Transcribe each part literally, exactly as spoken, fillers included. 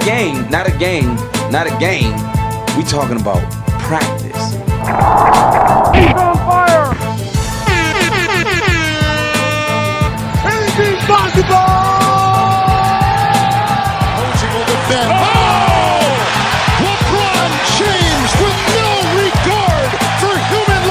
game, not a game, not a game. We talking about practice. He's on fire! Anything's possible! Coaching will defend. Oh! LeBron James with no regard for human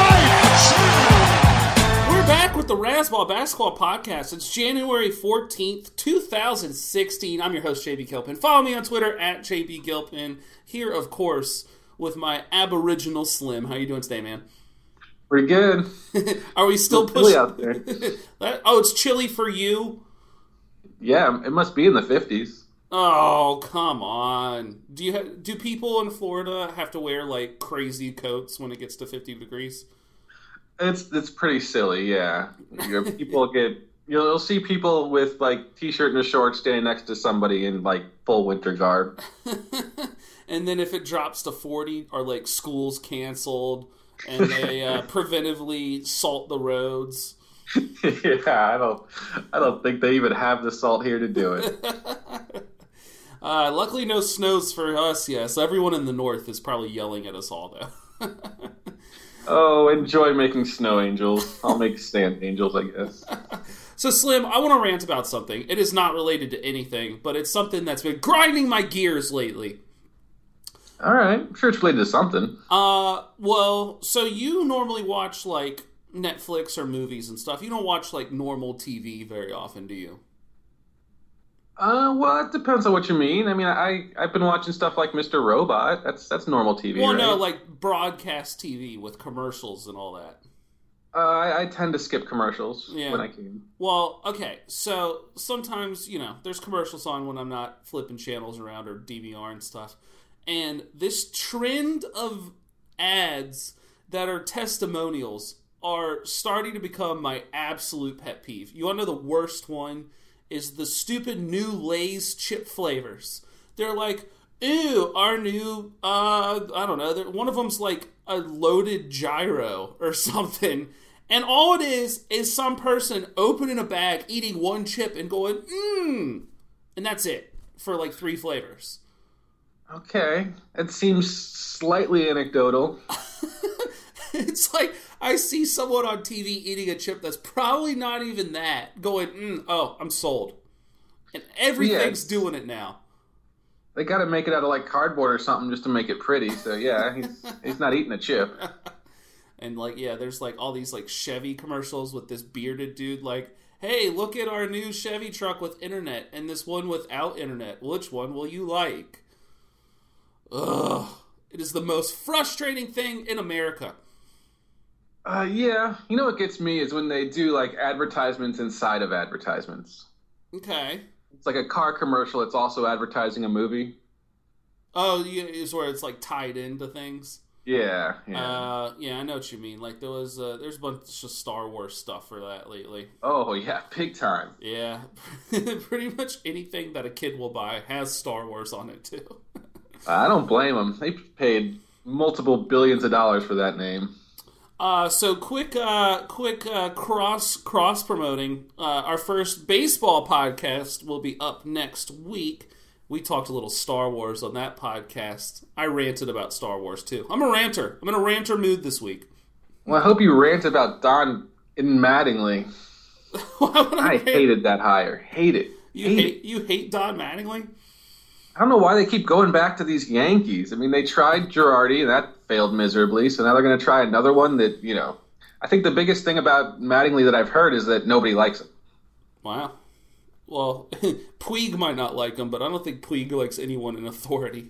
life. We're back with the Razzball Basketball Podcast. It's January fourteenth, twenty sixteen. I'm your host, J B Gilpin. Follow me on Twitter at J B Gilpin. Here, of course, with my Aboriginal Slim. How you doing today, man? Pretty good. Are we still it's pushing out there? that, oh, it's chilly for you? Yeah, it must be in the fifties. Oh, come on. Do you ha- do people in Florida have to wear like crazy coats when it gets to fifty degrees? It's it's pretty silly, yeah. Your people get you'll, you'll see people with like t-shirt and a short standing next to somebody in like full winter garb. And then if it drops to forty, are like schools canceled and they uh, preventively salt the roads. Yeah, I don't I don't think they even have the salt here to do it. uh, luckily no snows for us, yes. Everyone in the north is probably yelling at us all though. Oh, enjoy making snow angels. I'll make sand angels, I guess. So, Slim, I want to rant about something. It is not related to anything, but it's something that's been grinding my gears lately. All right. I'm sure it's related to something. Uh, well, so you normally watch, like, Netflix or movies and stuff. You don't watch, like, normal T V very often, do you? Uh, well, it depends on what you mean. I mean, I, I've been watching stuff like Mister Robot. That's that's normal T V, Well, right? no, like broadcast T V with commercials and all that. Uh, I, I tend to skip commercials yeah. when I can. Well, okay, so sometimes, you know, there's commercials on when I'm not flipping channels around or D V R and stuff. And this trend of ads that are testimonials are starting to become my absolute pet peeve. You want to know the worst one? Is the stupid new Lay's chip flavors. They're like, ew, our new, uh, I don't know, one of them's like a loaded gyro or something. And all it is, is some person opening a bag, eating one chip and going, mmm. And that's it for like three flavors. Okay. It seems slightly anecdotal. It's like I see someone on T V eating a chip that's probably not even that, going, mm, oh, I'm sold. And everything's yeah, doing it now. They got to make it out of like cardboard or something just to make it pretty. So yeah, he's he's not eating a chip. And like, yeah, there's like all these like Chevy commercials with this bearded dude like, hey, look at our new Chevy truck with internet and this one without internet. Which one will you like? Ugh. It is the most frustrating thing in America. Uh, yeah. You know what gets me is when they do, like, advertisements inside of advertisements. Okay. It's like a car commercial. It's also advertising a movie. Oh, yeah, it's where it's, like, tied into things? Yeah, yeah. Uh, yeah, I know what you mean. Like, there was, uh, there's a bunch of Star Wars stuff for that lately. Oh, yeah, big time. Yeah. Pretty much anything that a kid will buy has Star Wars on it, too. I don't blame them. They paid multiple billions of dollars for that name. Uh, so quick, uh, quick uh, cross cross promoting. Uh, our first baseball podcast will be up next week. We talked a little Star Wars on that podcast. I ranted about Star Wars too. I'm a ranter. I'm in a ranter mood this week. Well, I hope you rant about Don in Mattingly. Why would I, I hated that hire. Hate it. You hate, hate it. you hate Don Mattingly? I don't know why they keep going back to these Yankees. I mean, they tried Girardi, and that failed miserably, so now they're going to try another one that, you know... I think the biggest thing about Mattingly that I've heard is that nobody likes him. Wow. Well, Puig might not like him, but I don't think Puig likes anyone in authority.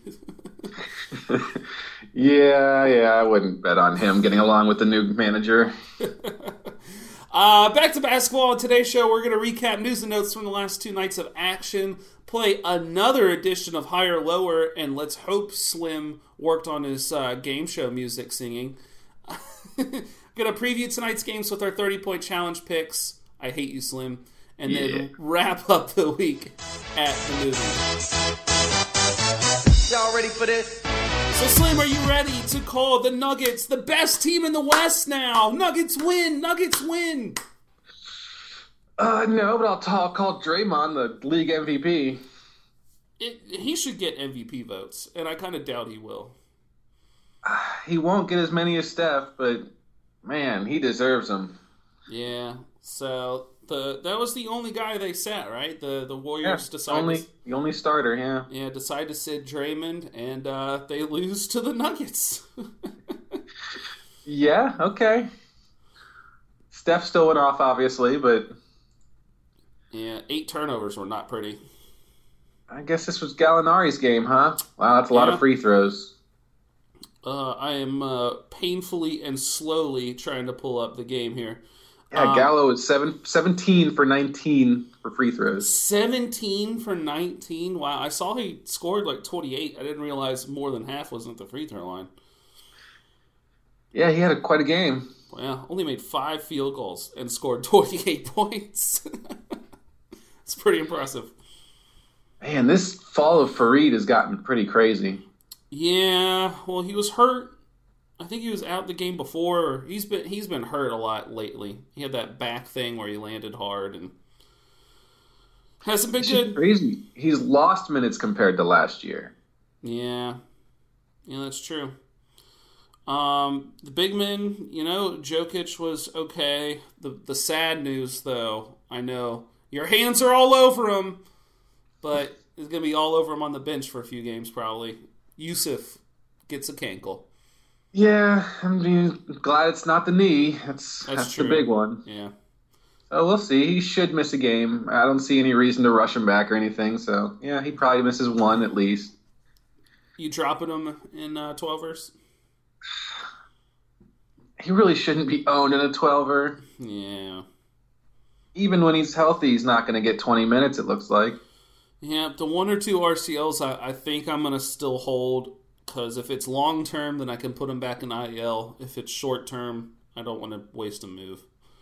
yeah, yeah, I wouldn't bet on him getting along with the new manager. uh, back to basketball. On today's show, we're going to recap news and notes from the last two nights of action, play another edition of Higher Lower, and let's hope Slim worked on his uh, game show music singing. Going to preview tonight's games with our thirty-point challenge picks. I hate you, Slim. And yeah. then wrap up the week at the movies. Y'all ready for this? So, Slim, are you ready to call the Nuggets the best team in the West now? Nuggets win! Nuggets win! Uh, no, but I'll, t- I'll call Draymond the league M V P. it, he should get M V P votes, and I kind of doubt he will. He won't get as many as Steph, but man, he deserves them. Yeah. So the that was the only guy they sat, right? The the Warriors Yeah, decided only to, the only starter. Yeah. yeah decide to sit Draymond, and uh, they lose to the Nuggets. Yeah. Okay. Steph still went off, obviously, but Yeah, eight turnovers were not pretty. I guess this was Gallinari's game, huh? Wow, that's a lot Yeah. of free throws. Uh, I am uh, painfully and slowly trying to pull up the game here. Yeah, Um, Gallo is seven, seventeen for nineteen for free throws. seventeen for nineteen. Wow, I saw he scored like twenty-eight. I didn't realize more than half wasn't at the free throw line. Yeah, he had a, quite a game. Wow, only made five field goals and scored twenty-eight points. It's pretty impressive. Man, this fall of Fareed has gotten pretty crazy. Yeah, well, he was hurt. I think he was out the game before. He's been he's been hurt a lot lately. He had that back thing where he landed hard and hasn't been It's just good. crazy. He's lost minutes compared to last year. Yeah, yeah, that's true. Um, the big men, you know, Jokic was okay. The the sad news, though, I know your hands are all over him, but it's gonna be all over him on the bench for a few games probably. Yusuf gets a cankle. Yeah, I mean, glad it's not the knee. That's That's that's, the true. big one. Yeah. So we'll see. He should miss a game. I don't see any reason to rush him back or anything. So yeah, he probably misses one at least. You dropping him in uh, twelvers? He really shouldn't be owned in a twelver. Yeah. Even when he's healthy, he's not going to get twenty minutes, it looks like. Yeah, the one or two R C Ls I, I think I'm going to still hold, because if it's long term, then I can put him back in I L. If it's short term, I don't want to waste a move.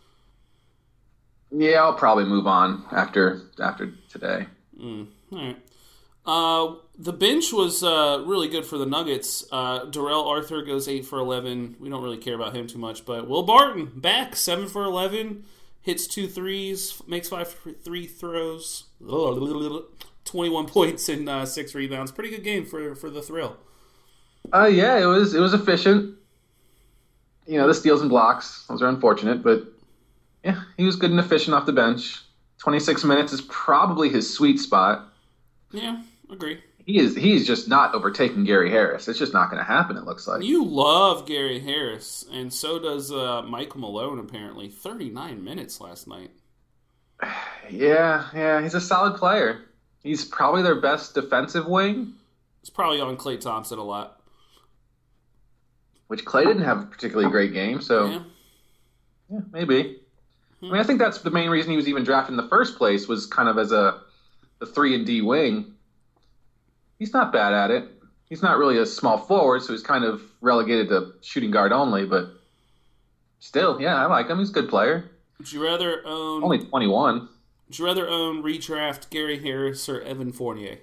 Yeah, I'll probably move on after after today. Mm, all right. Uh, the bench was uh, really good for the Nuggets. Uh, Darrell Arthur goes eight for eleven. We don't really care about him too much, but Will Barton back seven for eleven, hits two threes, makes five three throws, twenty-one points and uh, six rebounds. Pretty good game for for the Thrill. Uh, yeah, it was it was efficient. You know, the steals and blocks, those are unfortunate, but yeah, he was good and efficient off the bench. twenty-six minutes is probably his sweet spot. Yeah, agree. He is he's just not overtaking Gary Harris. It's just not going to happen, it looks like. You love Gary Harris, and so does uh, Michael Malone, apparently. thirty-nine minutes last night. Yeah, yeah, he's a solid player. He's probably their best defensive wing, It's probably on Klay Thompson a lot. which Clay didn't have a particularly great game, so Yeah. yeah, maybe. I mean, I think that's the main reason he was even drafted in the first place, was kind of as a the three and D wing. He's not bad at it. He's not really a small forward, so he's kind of relegated to shooting guard only, but still, yeah, I like him. He's a good player. Would you rather own Only twenty-one. Would you rather own redraft Gary Harris or Evan Fournier?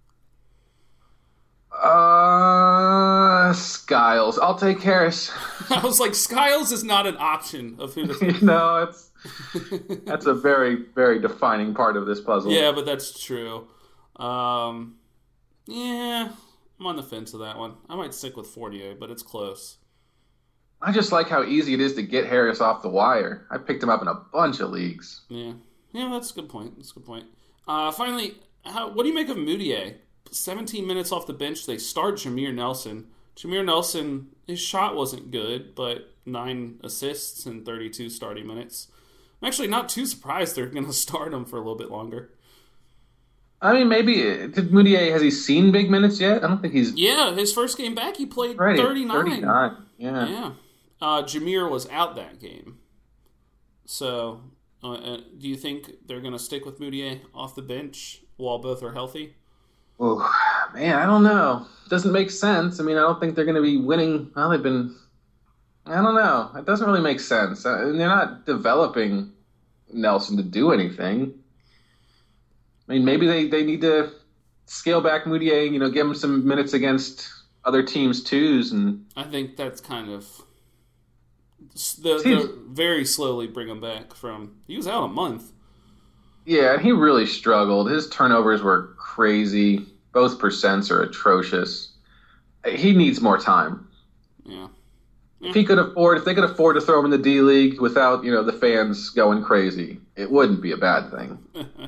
Uh, Skiles. I'll take Harris. I was like, Skiles is not an option of who to No, it's that's a very, very defining part of this puzzle. Yeah, but that's true. Um, yeah, I'm on the fence of that one. I might stick with Fournier, but it's close. I just like how easy it is to get Harris off the wire. I picked him up in a bunch of leagues. Yeah, yeah, that's a good point. That's a good point. Uh, finally, how, what do you make of Moutier? seventeen minutes off the bench. They start Jameer Nelson. Jameer Nelson, his shot wasn't good, but nine assists in thirty-two starting minutes. I'm actually not too surprised they're going to start him for a little bit longer. I mean, maybe did Moutier, has he seen big minutes yet? I don't think he's Yeah, his first game back, he played right. thirty-nine. thirty-nine. Yeah. Yeah. Uh, Jameer was out that game. So, uh, uh, do you think they're going to stick with Moutier off the bench while both are healthy? Oh, man, I don't know. Doesn't make sense. I mean, I don't think they're going to be winning. Well, they've been. I don't know. It doesn't really make sense. Uh, they're not developing Nelson to do anything. I mean, maybe they, they need to scale back Moutier, you know, give him some minutes against other teams' twos. And I think that's kind of. The, the very slowly bring him back from. He was out a month. yeah, and he really struggled. His turnovers were crazy. Both percents are atrocious. He needs more time. Yeah. If he could afford, if they could afford to throw him in the D League without, you know, the fans going crazy, it wouldn't be a bad thing.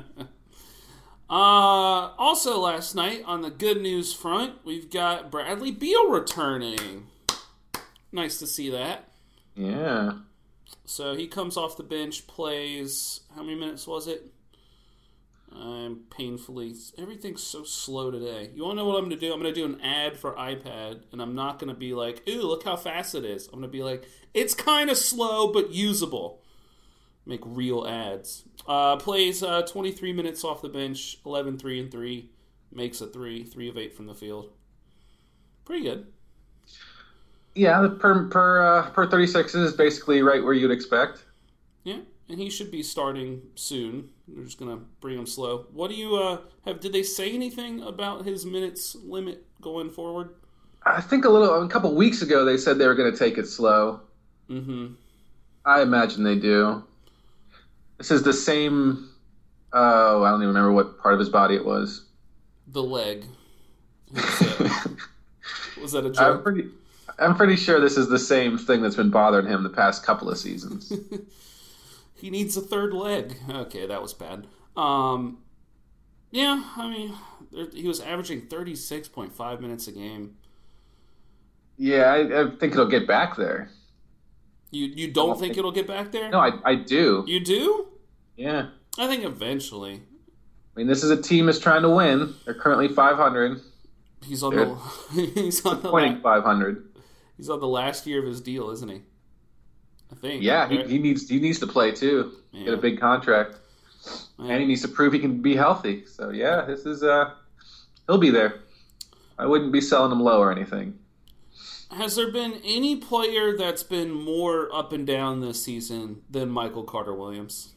uh, also last night on the good news front, we've got Bradley Beal returning. Nice to see that. Yeah. So he comes off the bench, plays, how many minutes was it? I'm painfully, everything's so slow today. You want to know what I'm going to do? I'm going to do an ad for iPad, and I'm not going to be like, ooh, look how fast it is. I'm going to be like, it's kind of slow, but usable. Make real ads. Uh, plays uh, twenty-three minutes off the bench, eleven, three, and three. Makes a three, three of eight from the field. Pretty good. Yeah, the per per uh, per thirty-six is basically right where you'd expect. Yeah, and he should be starting soon. They're just gonna bring him slow. What do you uh, have? Did they say anything about his minutes limit going forward? I think a little a couple weeks ago they said they were going to take it slow. Mm-hmm. I imagine they do. This is the same. Oh, I don't even remember what part of his body it was. The leg. Uh, was that a joke? I'm pretty. I'm pretty sure this is the same thing that's been bothering him the past couple of seasons. He needs a third leg. Okay, that was bad. Um, yeah, I mean, he was averaging thirty-six point five minutes a game. Yeah, I, I think it'll get back there. You you don't, don't think, think it'll get back there? No, I I do. You do? Yeah. I think eventually. I mean, this is a team that's trying to win. They're currently five hundred. He's on They're the he's on the pointing five hundred. He's on the last year of his deal, isn't he? I think. Yeah, right? he, he needs he needs to play too. Yeah. Get a big contract, yeah. And he needs to prove he can be healthy. So yeah, this is uh, he'll be there. I wouldn't be selling him low or anything. Has there been any player that's been more up and down this season than Michael Carter-Williams?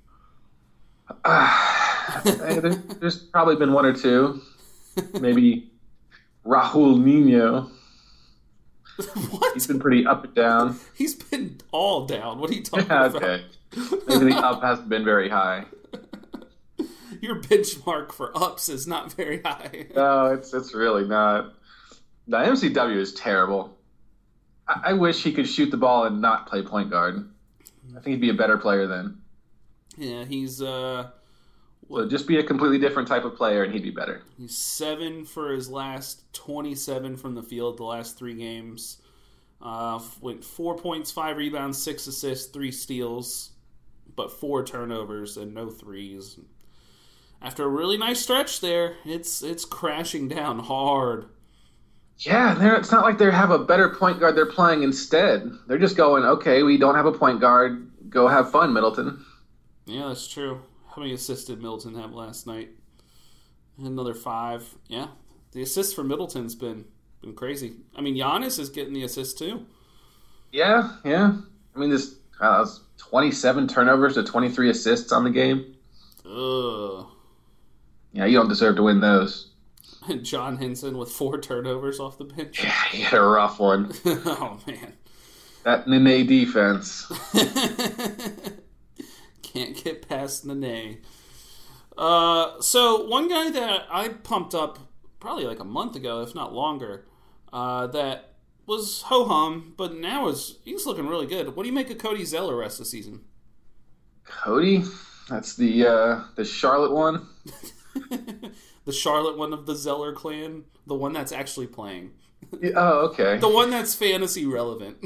Uh, there, there's probably been one or two. Maybe Raul Nino. What? He's been pretty up and down. He's been all down. What are you talking yeah, about? Okay. Maybe the up hasn't been very high. Your benchmark for ups is not very high. No, it's it's really not. The M C W is terrible. I, I wish he could shoot the ball and not play point guard. I think he'd be a better player then. Yeah, he's uh So just be a completely different type of player, and he'd be better. He's seven for his last twenty-seven from the field the last three games. Uh, went four points, five rebounds, six assists, three steals, but four turnovers and no threes. After a really nice stretch there, it's it's crashing down hard. Yeah, it's not like they have a better point guard they're playing instead. They're just going, okay, we don't have a point guard. Go have fun, Middleton. Yeah, that's true. How many assists did Middleton have last night? Another five. Yeah, the assists for Middleton's been been crazy. I mean, Giannis is getting the assist too. Yeah, yeah. I mean, this uh, twenty-seven turnovers to twenty-three assists on the game. Ugh. Yeah, you don't deserve to win those. And John Henson with four turnovers off the bench. Yeah, he had a rough one. Oh, man. That Nene defense. Can't get past Nene. Uh, so, one guy that I pumped up probably like a month ago, if not longer, uh, that was ho-hum, but now is he's looking really good. What do you make of Cody Zeller rest of the season? Cody? That's the uh, the Charlotte one? The Charlotte one of the Zeller clan? The one that's actually playing. Oh, okay. The one that's fantasy relevant.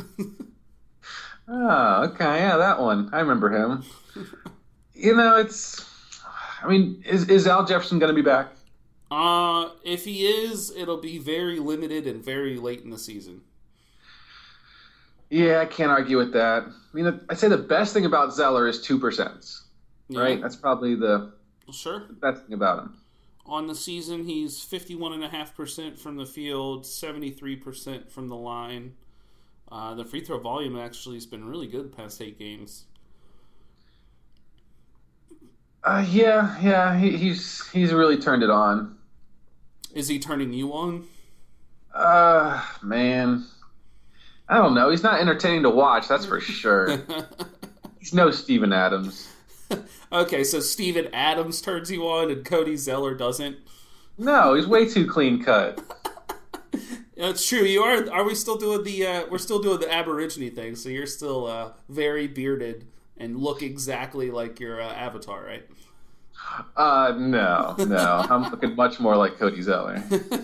Oh, okay. Yeah, that one. I remember him. You know, it's... I mean, is, is Al Jefferson going to be back? Uh, if he is, it'll be very limited and very late in the season. Yeah, I can't argue with that. I mean, I'd say the best thing about Zeller is two percent. Yeah. Right? That's probably the sure. best thing about him. On the season, he's fifty-one point five percent from the field, seventy-three percent from the line. Uh, the free throw volume actually has been really good the past eight games. Uh, yeah, yeah, he, he's he's really turned it on. Is he turning you on? Uh, man. I don't know. He's not entertaining to watch, that's for sure. He's no Steven Adams. Okay, so Steven Adams turns you on and Cody Zeller doesn't? No, he's way too clean cut. That's true. You are. Are we still doing the? Uh, we're still doing the Aborigine thing. So you're still uh, very bearded and look exactly like your uh, avatar, right? Uh, no, no. I'm looking much more like Cody Zeller.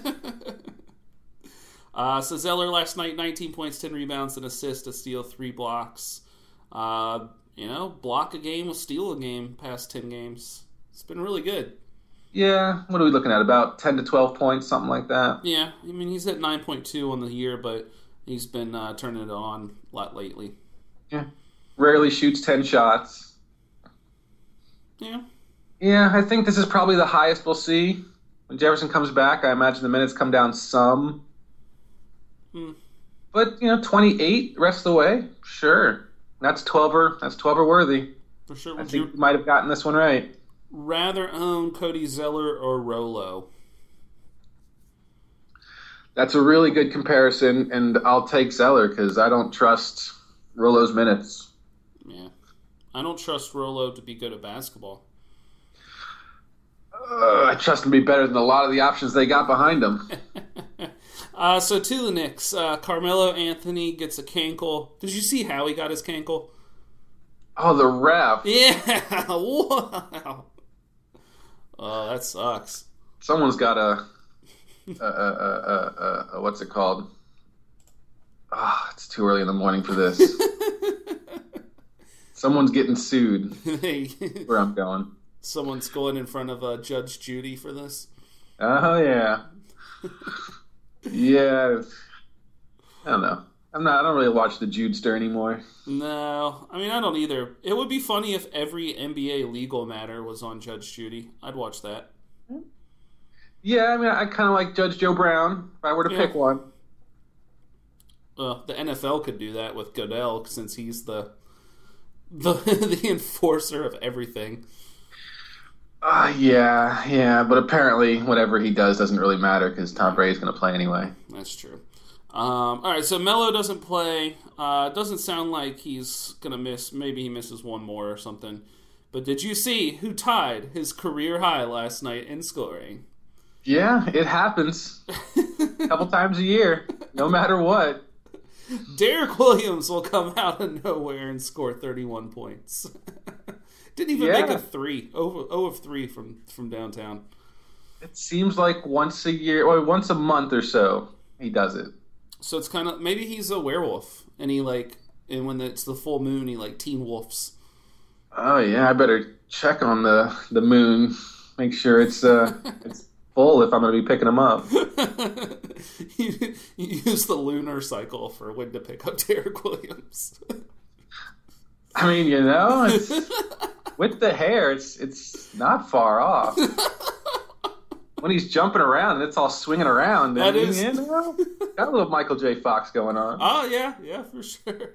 uh, so Zeller last night, nineteen points, ten rebounds, an assist, a steal, three blocks. Uh, you know, block a game, steal a game. Past ten games, it's been really good. Yeah, what are we looking at? About ten to twelve points, something like that. Yeah, I mean he's at nine point two on the year, but he's been uh, turning it on a lot lately. Yeah, rarely shoots ten shots. Yeah. Yeah, I think this is probably the highest we'll see. When Jefferson comes back, I imagine the minutes come down some. Hmm. But, you know, twenty-eight the rest of the way, sure. That's twelver, that's twelver worthy. For sure. I Would think you you might have gotten this one right. rather own Cody Zeller or Rolo? That's a really good comparison, and I'll take Zeller because I don't trust Rolo's minutes. Yeah. I don't trust Rolo to be good at basketball. Uh, I trust him to be better than a lot of the options they got behind him. uh, so to the Knicks, uh, Carmelo Anthony gets a cankle. Did you see how he got his cankle? Oh, the ref. Yeah, wow. Oh, that sucks. Someone's got a, a, a, a, a, a what's it called? Ah, oh, it's too early in the morning for this. Someone's getting sued. Where I'm going. Someone's going in front of uh, Judge Judy for this. Oh yeah, yeah. I don't know. I'm not. I don't really watch the Judester anymore. No, I mean I don't either. It would be funny if every N B A legal matter was on Judge Judy. I'd watch that. Yeah, I mean I kind of like Judge Joe Brown. If I were to yeah. pick one. Uh, the N F L could do that with Goodell since he's the the the enforcer of everything. Uh, yeah, yeah, but apparently whatever he does doesn't really matter because Tom Brady's going to play anyway. That's true. Um, all right, so Melo doesn't play. Uh, doesn't sound like he's going to miss. Maybe he misses one more or something. But did you see who tied his career high last night in scoring? Yeah, it happens. A couple times a year, no matter what. Derek Williams will come out of nowhere and score thirty-one points. Didn't even yeah. make a three. zero of three from, from downtown. It seems like once a year, or once a month or so, he does it. So it's kind of, maybe he's a werewolf, and he like, and when it's the full moon, he like teen wolves. Oh yeah, I better check on the, the moon, make sure it's uh it's full if I'm going to be picking him up. you, you use the lunar cycle for when to pick up Derek Williams. I mean, you know, it's, with the hair, it's it's not far off. When he's jumping around and it's all swinging around, that and, is you know, got a little Michael J. Fox going on. Oh yeah, yeah, for sure.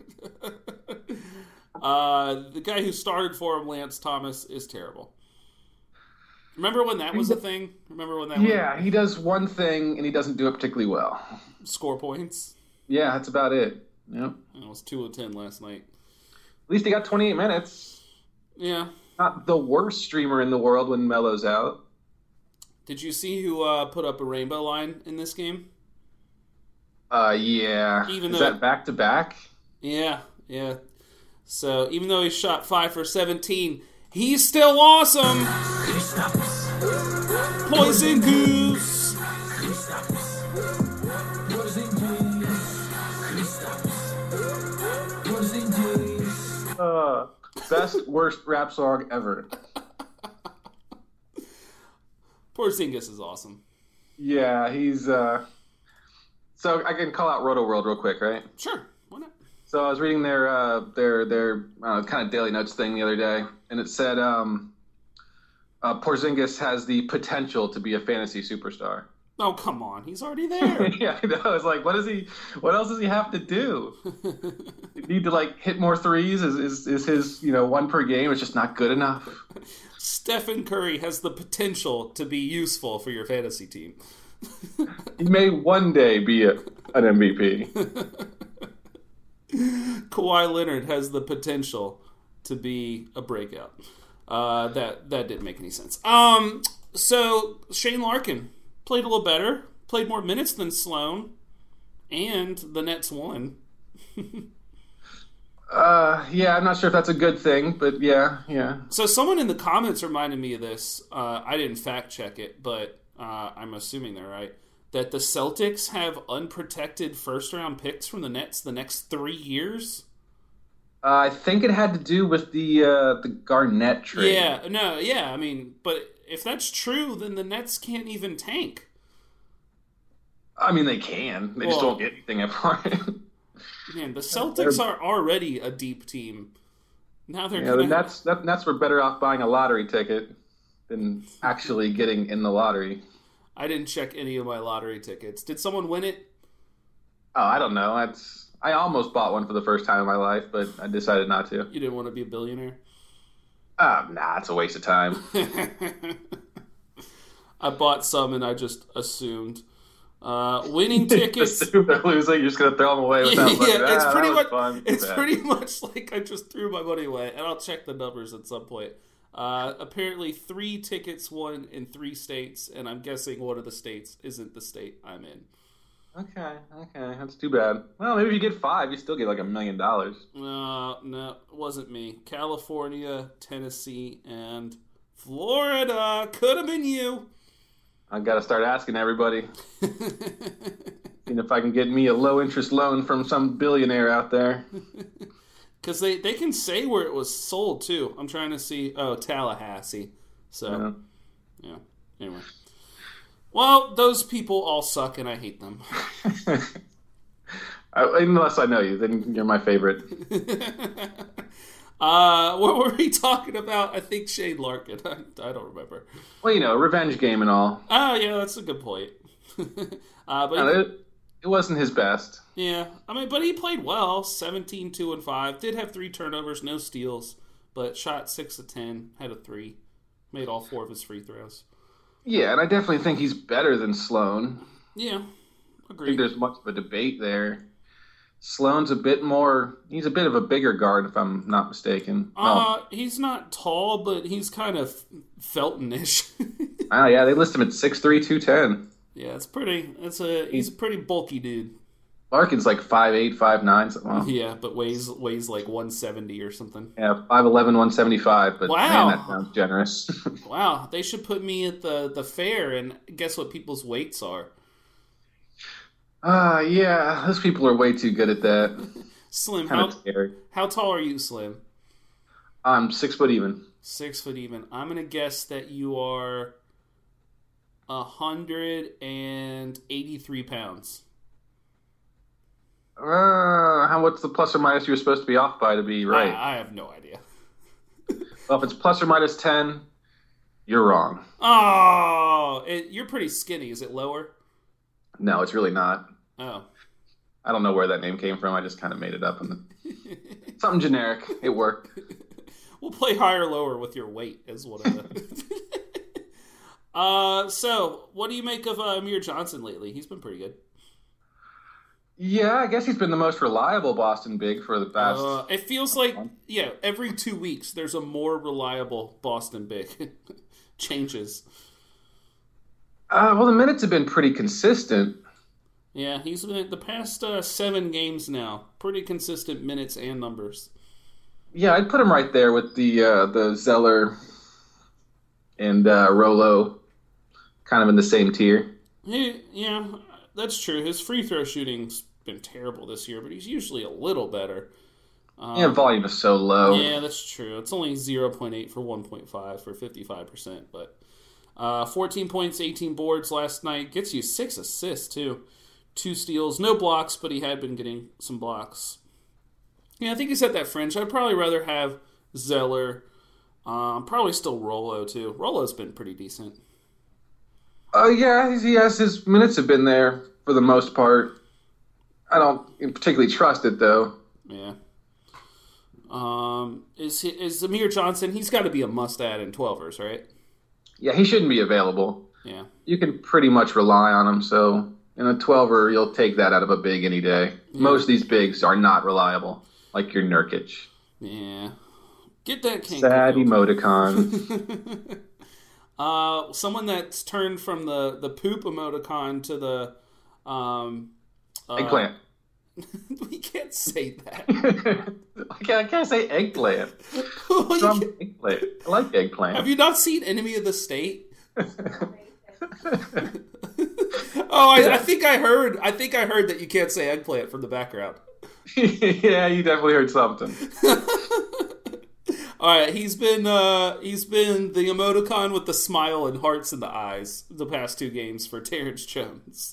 uh, the guy who started for him, Lance Thomas, is terrible. Remember when that was a thing? Remember when that? Yeah, one? he does one thing and he doesn't do it particularly well. Score points. Yeah, that's about it. Yep. It was two of ten last night. At least he got twenty-eight minutes. Yeah. Not the worst streamer in the world when Melo's out. Did you see who uh, put up a rainbow line in this game? Uh, yeah. Even Is though, that back to back? Yeah, yeah. So even though he shot five for seventeen, he's still awesome. Poison Goose. Uh, best worst rap song ever. Porzingis is awesome. Yeah, he's uh. So I can call out Roto World real quick, right? Sure, why not? So I was reading their uh, their their uh, kind of daily notes thing the other day, and it said um, uh, Porzingis has the potential to be a fantasy superstar. Oh come on, he's already there. Yeah, I know. I was like, what does he? What else does he have to do? Need to like hit more threes? Is, is is his you know one per game? It's just not good enough. Stephen Curry has the potential to be useful for your fantasy team. He may one day be a, an M V P. Kawhi Leonard has the potential to be a breakout. Uh, that that didn't make any sense. Um, so Shane Larkin played a little better, played more minutes than Sloan, and the Nets won. Uh, yeah, I'm not sure if that's a good thing, but yeah, yeah. So someone in the comments reminded me of this. Uh, I didn't fact check it, but uh, I'm assuming they're right. That the Celtics have unprotected first round picks from the Nets the next three years. Uh, I think it had to do with the uh, the Garnett trade. Yeah, no, yeah. I mean, but if that's true, then the Nets can't even tank. I mean, they can. They just Well- don't get anything for it. Man, the Celtics are already a deep team. Now they're Yeah, gonna. the Nets, that, Nets were better off buying a lottery ticket than actually getting in the lottery. I didn't check any of my lottery tickets. Did someone win it? Oh, I don't know. That's I almost bought one for the first time in my life, but I decided not to. You didn't want to be a billionaire? Uh, nah, it's a waste of time. I bought some and I just assumed. Uh, winning tickets. Assume they're losing, you're just gonna throw them away without looking. yeah, it's Ah, pretty that was much. fun. It's Bad. pretty much like I just threw my money away, and I'll check the numbers at some point. Uh, apparently, three tickets won in three states, and I'm guessing one of the states isn't the state I'm in. Okay, okay, that's too bad. Well, maybe if you get five, you still get like a million dollars. Uh, no, it wasn't me. California, Tennessee, and Florida. Could have been you. I gotta start asking everybody. And if I can get me a low interest loan from some billionaire out there. Because they, they can say where it was sold, too. I'm trying to see. Oh, Tallahassee. So, Yeah. yeah. Anyway. Well, those people all suck, and I hate them. I, unless I know you, then you're my favorite. uh, what were we talking about? I think Shane Larkin. I, I don't remember. Well, you know, revenge game and all. Oh, yeah, that's a good point. uh, but No, he- it, it wasn't his best. yeah, I mean, but he played well. seventeen, two, and five. Did have three turnovers, no steals, but shot six of ten, had a three. Made all four of his free throws. Yeah, and I definitely think he's better than Sloan. Yeah, I think agreed. there's much of a debate there. Sloan's a bit more, he's a bit of a bigger guard, if I'm not mistaken. Uh, he's not tall, but he's kind of Felton-ish. Oh, yeah, they list him at six three, two ten. Yeah, it's pretty. It's a he's a pretty bulky dude. Larkin's like five eight, five nine. So, well, Yeah, but weighs weighs like one seventy or something. yeah, five eleven, one seventy-five. But Wow. man, that sounds generous. Wow, they should put me at the the fair and guess what people's weights are. Uh, yeah, those people are way too good at that. Slim, Kind how of scary. how tall are you, Slim? I'm six foot even. Six foot even. I'm gonna guess that you are a hundred and eighty-three pounds. Uh, how what's the plus or minus you were supposed to be off by to be right? I, I have no idea. Well, if it's plus or minus ten, you're wrong. Oh, it, you're pretty skinny. Is it lower? No, it's really not. Oh. I don't know where that name came from. I just kind of made it up. And something generic. It worked. We'll play higher lower with your weight as one of the. uh, so, what do you make of uh, Amir Johnson lately? He's been pretty good. Yeah, I guess he's been the most reliable Boston big for the past. Uh, it feels like, yeah, every two weeks there's a more reliable Boston big. Changes. Uh, well, the minutes have been pretty consistent. Yeah, he's been the past uh, seven games now. Pretty consistent minutes and numbers. Yeah, I'd put him right there with the uh, the Zeller and uh, Rolo, kind of in the same tier. He, yeah, that's true. His free throw shooting's been terrible this year, but he's usually a little better. Um, Yeah, volume is so low. Yeah, that's true. It's only zero point eight for one point five for fifty-five percent, but uh, fourteen points, eighteen boards last night. Gets you six assists, too. Two steals, no blocks, but he had been getting some blocks. Yeah, I think he's at that fringe. I'd probably rather have Zeller. Um, probably still Rolo, too. Rolo's been pretty decent. Oh, yeah, he's- he has his minutes have been there for the most part. I don't particularly trust it, though. Yeah. Um, is he, is Amir Johnson? He's got to be a must-add in twelvers, right? Yeah, he shouldn't be available. Yeah. You can pretty much rely on him, so in a twelver, you'll take that out of a big any day. Most of these bigs are not reliable, like your Nurkic. Yeah. Get that king. Sad emoticon. Uh, someone that's turned from the, the poop emoticon to the um, uh, Eggplant. We can't say that. I, can't, I can't say eggplant. Well, you From can't- eggplant. I like eggplant. Have you not seen Enemy of the State? Oh, I, I think I heard. I think I heard that you can't say eggplant from the background. Yeah, you definitely heard something. All right, he's been uh, he's been the emoticon with the smile and hearts in the eyes the past two games for Terrence Jones.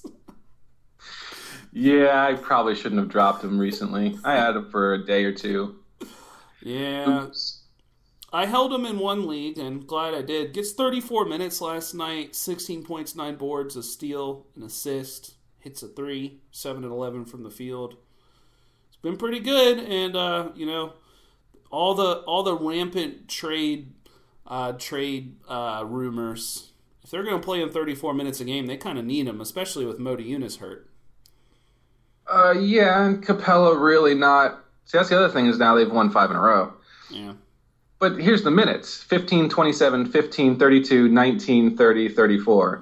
Yeah, I probably shouldn't have dropped him recently. I had him for a day or two. Yeah, Oops. I held him in one league, and glad I did. Gets thirty-four minutes last night, sixteen points, nine boards, a steal, an assist, hits a three, seven and eleven from the field. It's been pretty good, and uh, you know, all the all the rampant trade uh, trade uh, rumors. If they're going to play him thirty-four minutes a game, they kind of need him, especially with Modi Yunus hurt. Uh, yeah, and Capella really not. See, that's the other thing is now they've won five in a row. Yeah. But here's the minutes. fifteen, twenty-seven, fifteen, thirty-two, nineteen, thirty, thirty-four.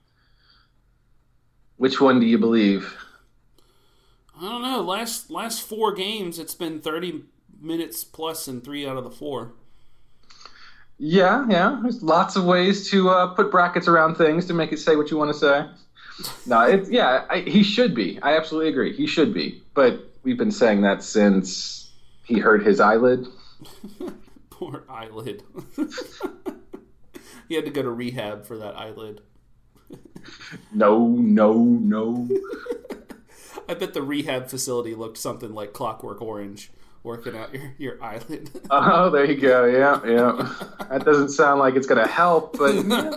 Which one do you believe? I don't know. Last last four games, it's been thirty minutes plus in three out of the four. Yeah, yeah. There's lots of ways to uh, put brackets around things to make it say what you want to say. No, it's yeah. I, he should be. I absolutely agree. He should be. But we've been saying that since he hurt his eyelid. Poor eyelid. He had to go to rehab for that eyelid. No, no, no. I bet the rehab facility looked something like Clockwork Orange, working out your, your eyelid. Oh, there you go. Yeah, yeah. That doesn't sound like it's going to help, but yeah.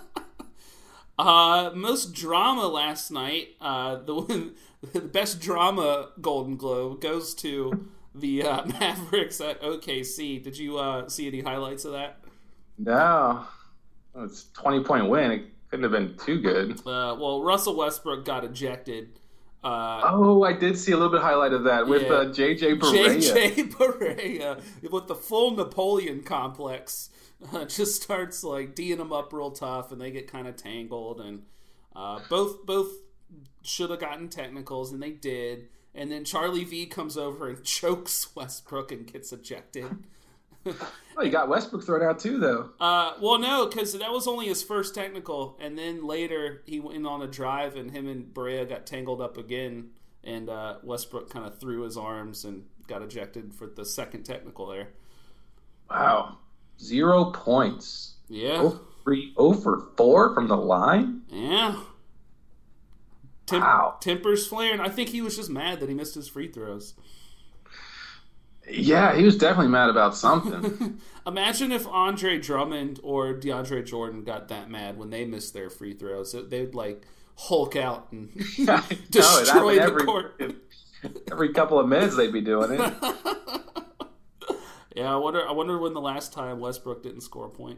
Uh, most drama last night. Uh, the one, the best drama Golden Globe goes to the uh, Mavericks at O K C. Did you uh, see any highlights of that? No. It's a twenty-point win. It couldn't have been too good. Uh, well, Russell Westbrook got ejected. Uh, Oh, I did see a little bit highlight of that with Yeah. uh, J J Barea. J J Barea with the full Napoleon complex uh, just starts like D'ing them up real tough, and they get kind of tangled. And uh, both both should have gotten technicals, and they did. And then Charlie V comes over and chokes Westbrook and gets ejected. Oh, you got Westbrook thrown out too, though. Uh, well, no, because that was only his first technical, and then later he went on a drive, and him and Barea got tangled up again, and uh, Westbrook kind of threw his arms and got ejected for the second technical there. Wow. Zero points. Yeah, Oh, three, oh for four from the line? yeah. Tem- Wow. Tempers flaring. I think he was just mad that he missed his free throws. Yeah, he was definitely mad about something. Imagine if Andre Drummond or DeAndre Jordan got that mad when they missed their free throws. They'd like Hulk out and No, destroy it the happened court. every, every couple of minutes they'd be doing it. Yeah, I wonder. I wonder when the last time Westbrook didn't score a point.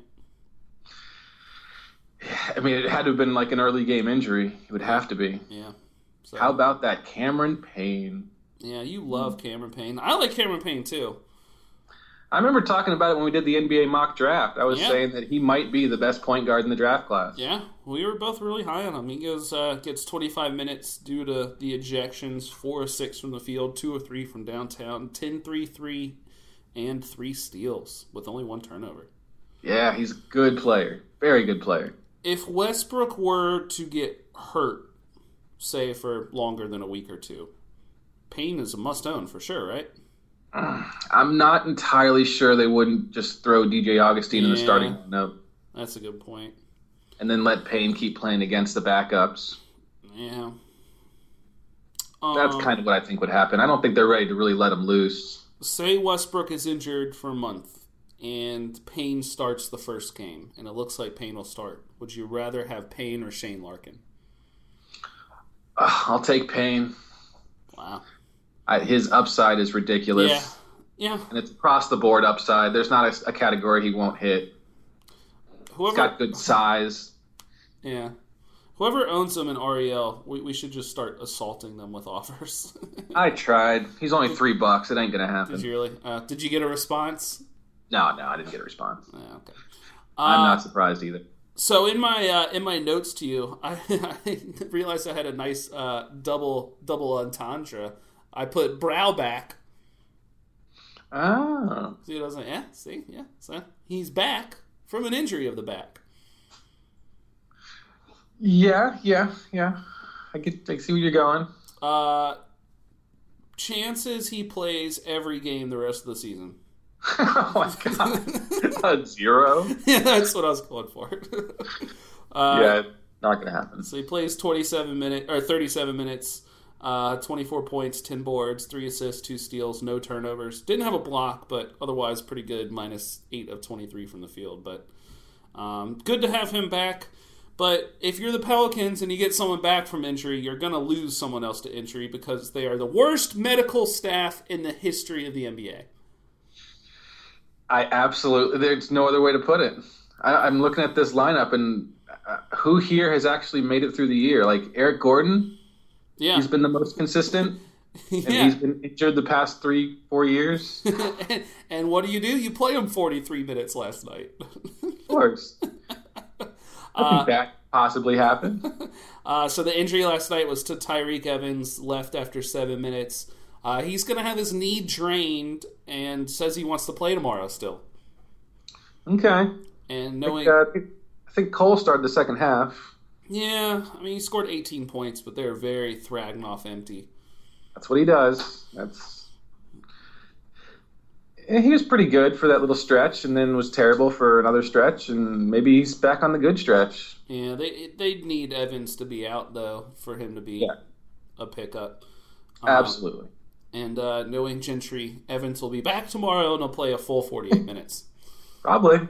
I mean, it had to have been like an early game injury. It would have to be. Yeah. So, How about that Cameron Payne? yeah, you love Cameron Payne. I like Cameron Payne too. I remember talking about it when we did the N B A mock draft. I was Yeah. saying that he might be the best point guard in the draft class. Yeah, we were both really high on him. He goes uh, gets twenty-five minutes due to the ejections, four or six from the field, two or three from downtown, ten three three, and three steals with only one turnover. Yeah, he's a good player. Very good player. If Westbrook were to get hurt, say for longer than a week or two, Payne is a must-own for sure, right? I'm not entirely sure they wouldn't just throw D J Augustine in the Yeah. starting lineup That's a good point. and then let Payne keep playing against the backups. Yeah. That's Um, kind of what I think would happen. I don't think they're ready to really let him loose. Say Westbrook is injured for a month and Payne starts the first game, and it looks like Payne will start. Would you rather have Payne or Shane Larkin? Uh, I'll take Payne. Wow. I, his upside is ridiculous. Yeah. Yeah. And it's across the board upside. There's not a, a category he won't hit. He's Whoever, got good size. yeah. Whoever owns him in R E L, we, we should just start assaulting them with offers. I tried. He's only three bucks. It ain't gonna happen. Did you really? Uh, did you get a response? No, no, I didn't get a response. Yeah, okay. I'm Uh, not surprised either. So in my uh, in my notes to you, I, I realized I had a nice uh, double double entendre. I put brow back. Oh. See what I was like? Yeah, see, yeah. So he's back from an injury of the back. Yeah, yeah, yeah. I get. I see where you're going. Uh, chances he plays every game the rest of the season. Oh my god, a zero. Yeah, that's what I was going for. uh, yeah, not gonna happen. So he plays twenty-seven minutes or thirty-seven minutes, uh, twenty-four points, ten boards, three assists, two steals, no turnovers. Didn't have a block, but otherwise pretty good. Minus eight of twenty-three from the field, but um, good to have him back. But if you're the Pelicans and you get someone back from injury, you're going to lose someone else to injury because they are the worst medical staff in the history of the N B A. I absolutely, there's no other way to put it. I, I'm looking at this lineup, and uh, who here has actually made it through the year? Like Eric Gordon, Yeah. he's been the most consistent, and Yeah. he's been injured the past three, four years. and, and what do you do? You play him forty-three minutes last night. Of course. I think that possibly happened. Uh, so the injury last night was to Tyreek Evans, left after seven minutes. Uh, he's going to have his knee drained and says he wants to play tomorrow still. Okay. And I knowing, think, uh, I think- I think Cole started the second half. yeah, I mean, he scored eighteen points, but they're very Thragnoff empty. That's what he does. That's. And he was pretty good for that little stretch, and then was terrible for another stretch, and maybe he's back on the good stretch. Yeah, they they need Evans to be out though for him to be Yeah. a pickup. Um, Absolutely. And uh, knowing Gentry, Evans will be back tomorrow and he'll play a full forty-eight minutes. Probably.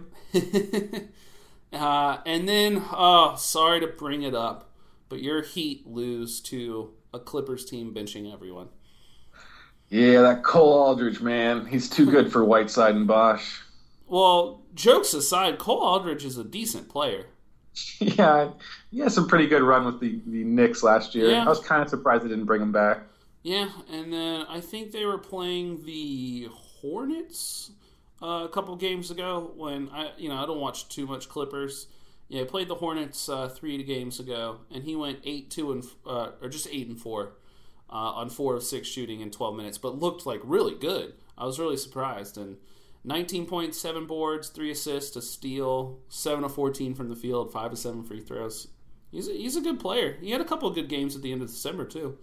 uh, and then, oh, sorry to bring it up, but your Heat lose to a Clippers team benching everyone. Yeah, that Cole Aldridge, man. He's too good for Whiteside and Bosch. Well, jokes aside, Cole Aldridge is a decent player. Yeah, he had some pretty good run with the, the Knicks last year. Yeah. I was kind of surprised they didn't bring him back. Yeah, and then I think they were playing the Hornets uh, a couple games ago when I, you know, I don't watch too much Clippers. Yeah, I played the Hornets uh, three games ago, and he went eight two and uh, or just eight and four uh, on four of six shooting in twelve minutes, but looked like really good. I was really surprised. And nineteen points, seven boards, three assists, a steal, seven of fourteen from the field, five of seven free throws. He's a, he's a good player. He had a couple of good games at the end of December too.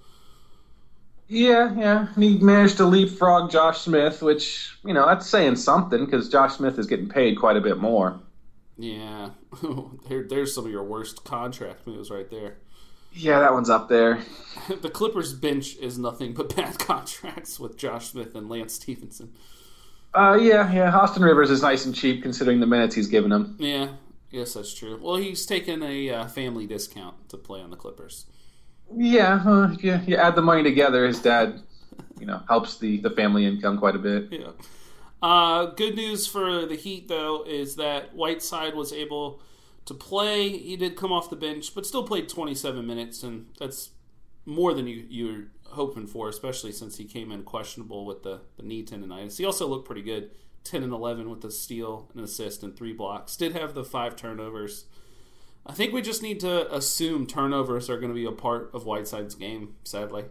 Yeah, yeah. And he managed to leapfrog Josh Smith, which, you know, that's saying something because Josh Smith is getting paid quite a bit more. Yeah, there, there's some of your worst contract moves right there. Yeah, that one's up there. The Clippers bench is nothing but bad contracts with Josh Smith and Lance Stevenson. Uh, yeah, yeah. Austin Rivers is nice and cheap considering the minutes he's given him. Yeah, yes, that's true. Well, he's taken a uh, family discount to play on the Clippers. Yeah, uh, yeah. You add the money together, his dad, you know, helps the, the family income quite a bit. Yeah. Uh, good news for the Heat, though, is that Whiteside was able to play. He did come off the bench, but still played twenty-seven minutes, and that's more than you, you were hoping for, especially since he came in questionable with the, the knee tendonitis. He also looked pretty good, ten and eleven with a steal, an assist, and three blocks. Did have the five turnovers. I think we just need to assume turnovers are going to be a part of Whiteside's game, sadly.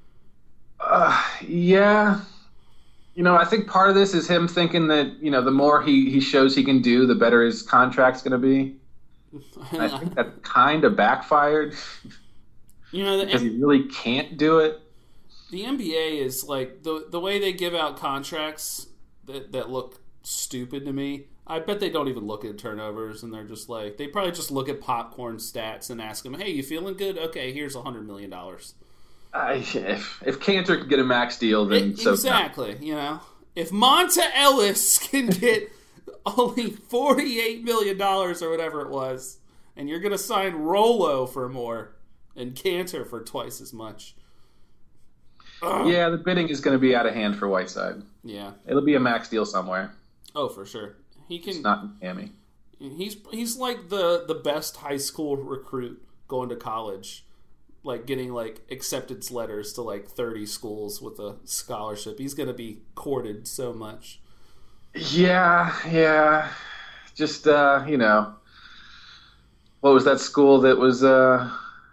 Uh, yeah. You know, I think part of this is him thinking that, you know, the more he, he shows he can do, the better his contract's going to be. And I think that kind of backfired You know, the because he really can't do it. The N B A is like the the way they give out contracts that that look stupid to me. I bet they don't even look at turnovers, and they're just like they probably just look at popcorn stats and ask them, "Hey, you feeling good? Okay, here's a hundred million dollars." I, if if Cantor could get a max deal, then so Exactly. You know, if Monta Ellis can get only forty-eight million dollars or whatever it was, and you're going to sign Rolo for more and Cantor for twice as much. Ugh. Yeah, the bidding is going to be out of hand for Whiteside. Yeah. It'll be a max deal somewhere. Oh, for sure. He can. It's not in Miami. He's he's like the the best high school recruit going to college, like getting like acceptance letters to like thirty schools with a scholarship. He's going to be courted so much. Yeah, yeah. Just uh, you know, what was that school that was? Uh...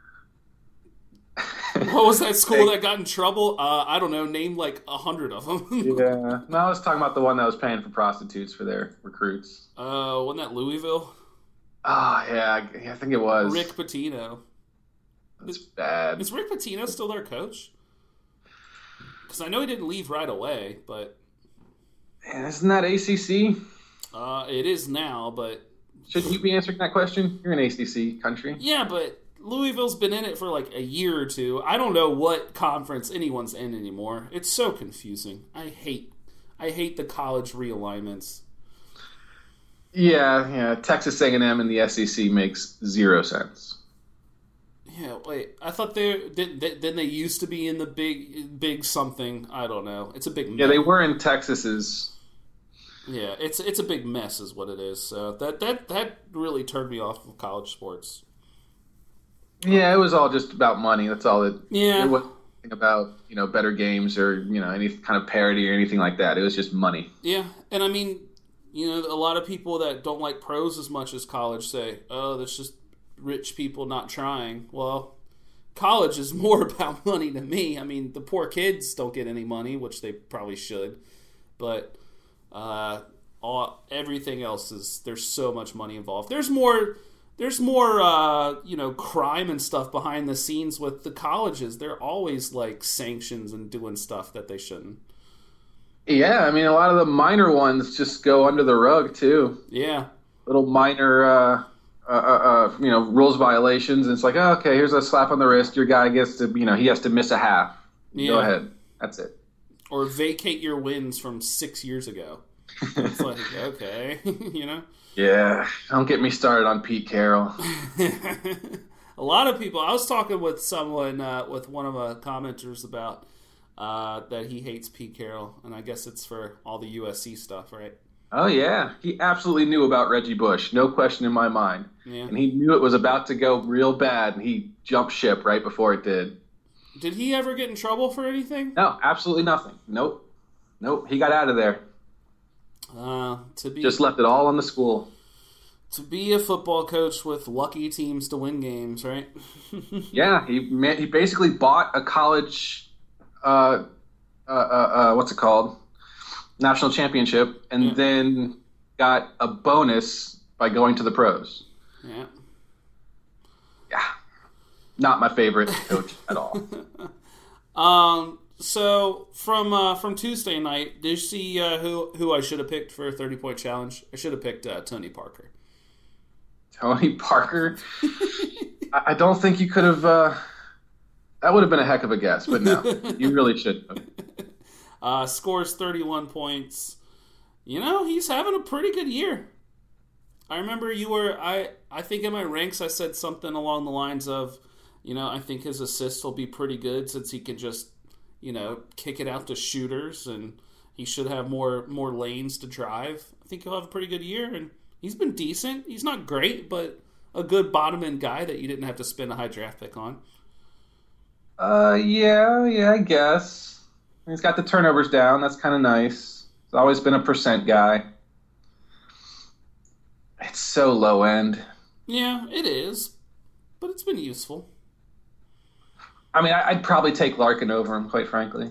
What was that school that got in trouble? Uh, I don't know. Name like a hundred of them. Yeah. No, I was talking about the one that was paying for prostitutes for their recruits. Uh, wasn't that Louisville? Oh, yeah. I, I think it was. Rick Pitino. That's bad. Is Rick Pitino still their coach? Because I know he didn't leave right away, but... Man, isn't that A C C? Uh, it is now, but... Shouldn't you be answering that question? You're an A C C country. Yeah, but Louisville's been in it for like a year or two. I don't know what conference anyone's in anymore. It's so confusing. I hate I hate the college realignments. Yeah, yeah. Texas A and M and the S E C makes zero sense. Yeah, wait. I thought they didn't. They, didn't they used to be in the big, big something? I don't know. It's a big mess. Yeah, they were in Texas's. Yeah, it's it's a big mess, is what it is. So that that that really turned me off of college sports. Yeah, it was all just about money. That's all it. Yeah. It wasn't about you know better games or you know any kind of parody or anything like that. It was just money. Yeah, and I mean, you know, a lot of people that don't like pros as much as college say, "Oh, that's just rich people not trying." Well, college is more about money to me. I mean, the poor kids don't get any money, which they probably should, but uh, all everything else is there's so much money involved. There's more. There's more, uh, you know, crime and stuff behind the scenes with the colleges. They're always like sanctions and doing stuff that they shouldn't. Yeah, I mean, a lot of the minor ones just go under the rug too. Yeah, little minor. Uh... Uh, uh, uh, you know, rules violations, and it's like, oh, okay, here's a slap on the wrist. Your guy gets to, you know, he has to miss a half. Yeah. Go ahead. That's it. Or vacate your wins from six years ago. It's like, okay, you know? Yeah, don't get me started on Pete Carroll. A lot of people, I was talking with someone, uh, with one of the commenters about uh, that he hates Pete Carroll, and I guess it's for all the U S C stuff, right? Oh, yeah. He absolutely knew about Reggie Bush. No question in my mind. Yeah. And he knew it was about to go real bad, and he jumped ship right before it did. Did he ever get in trouble for anything? No, absolutely nothing. Nope. Nope. He got out of there. Uh, to be Just left it all on the school. To be a football coach with lucky teams to win games, right? Yeah. He he basically bought a college, uh, uh, uh, uh, what's it called? National championship, and yeah. then got a bonus by going to the pros. Yeah. Yeah. Not my favorite coach at all. Um. So from uh, from Tuesday night, did you see uh, who who I should have picked for a thirty point challenge? I should have picked uh, Tony Parker. Tony Parker? I, I don't think you could have. Uh, that would have been a heck of a guess, but no, you really shouldn't have. Uh, scores thirty-one points. You know, he's having a pretty good year. I remember you were, I, I think in my ranks I said something along the lines of, you know, I think his assists will be pretty good since he can just, you know, kick it out to shooters and he should have more, more lanes to drive. I think he'll have a pretty good year, and he's been decent. He's not great, but a good bottom end guy that you didn't have to spend a high draft pick on. Uh, yeah, yeah, I guess. He's got the turnovers down. That's kind of nice. He's always been a percent guy. It's so low end. Yeah, it is. But it's been useful. I mean, I'd probably take Larkin over him, quite frankly.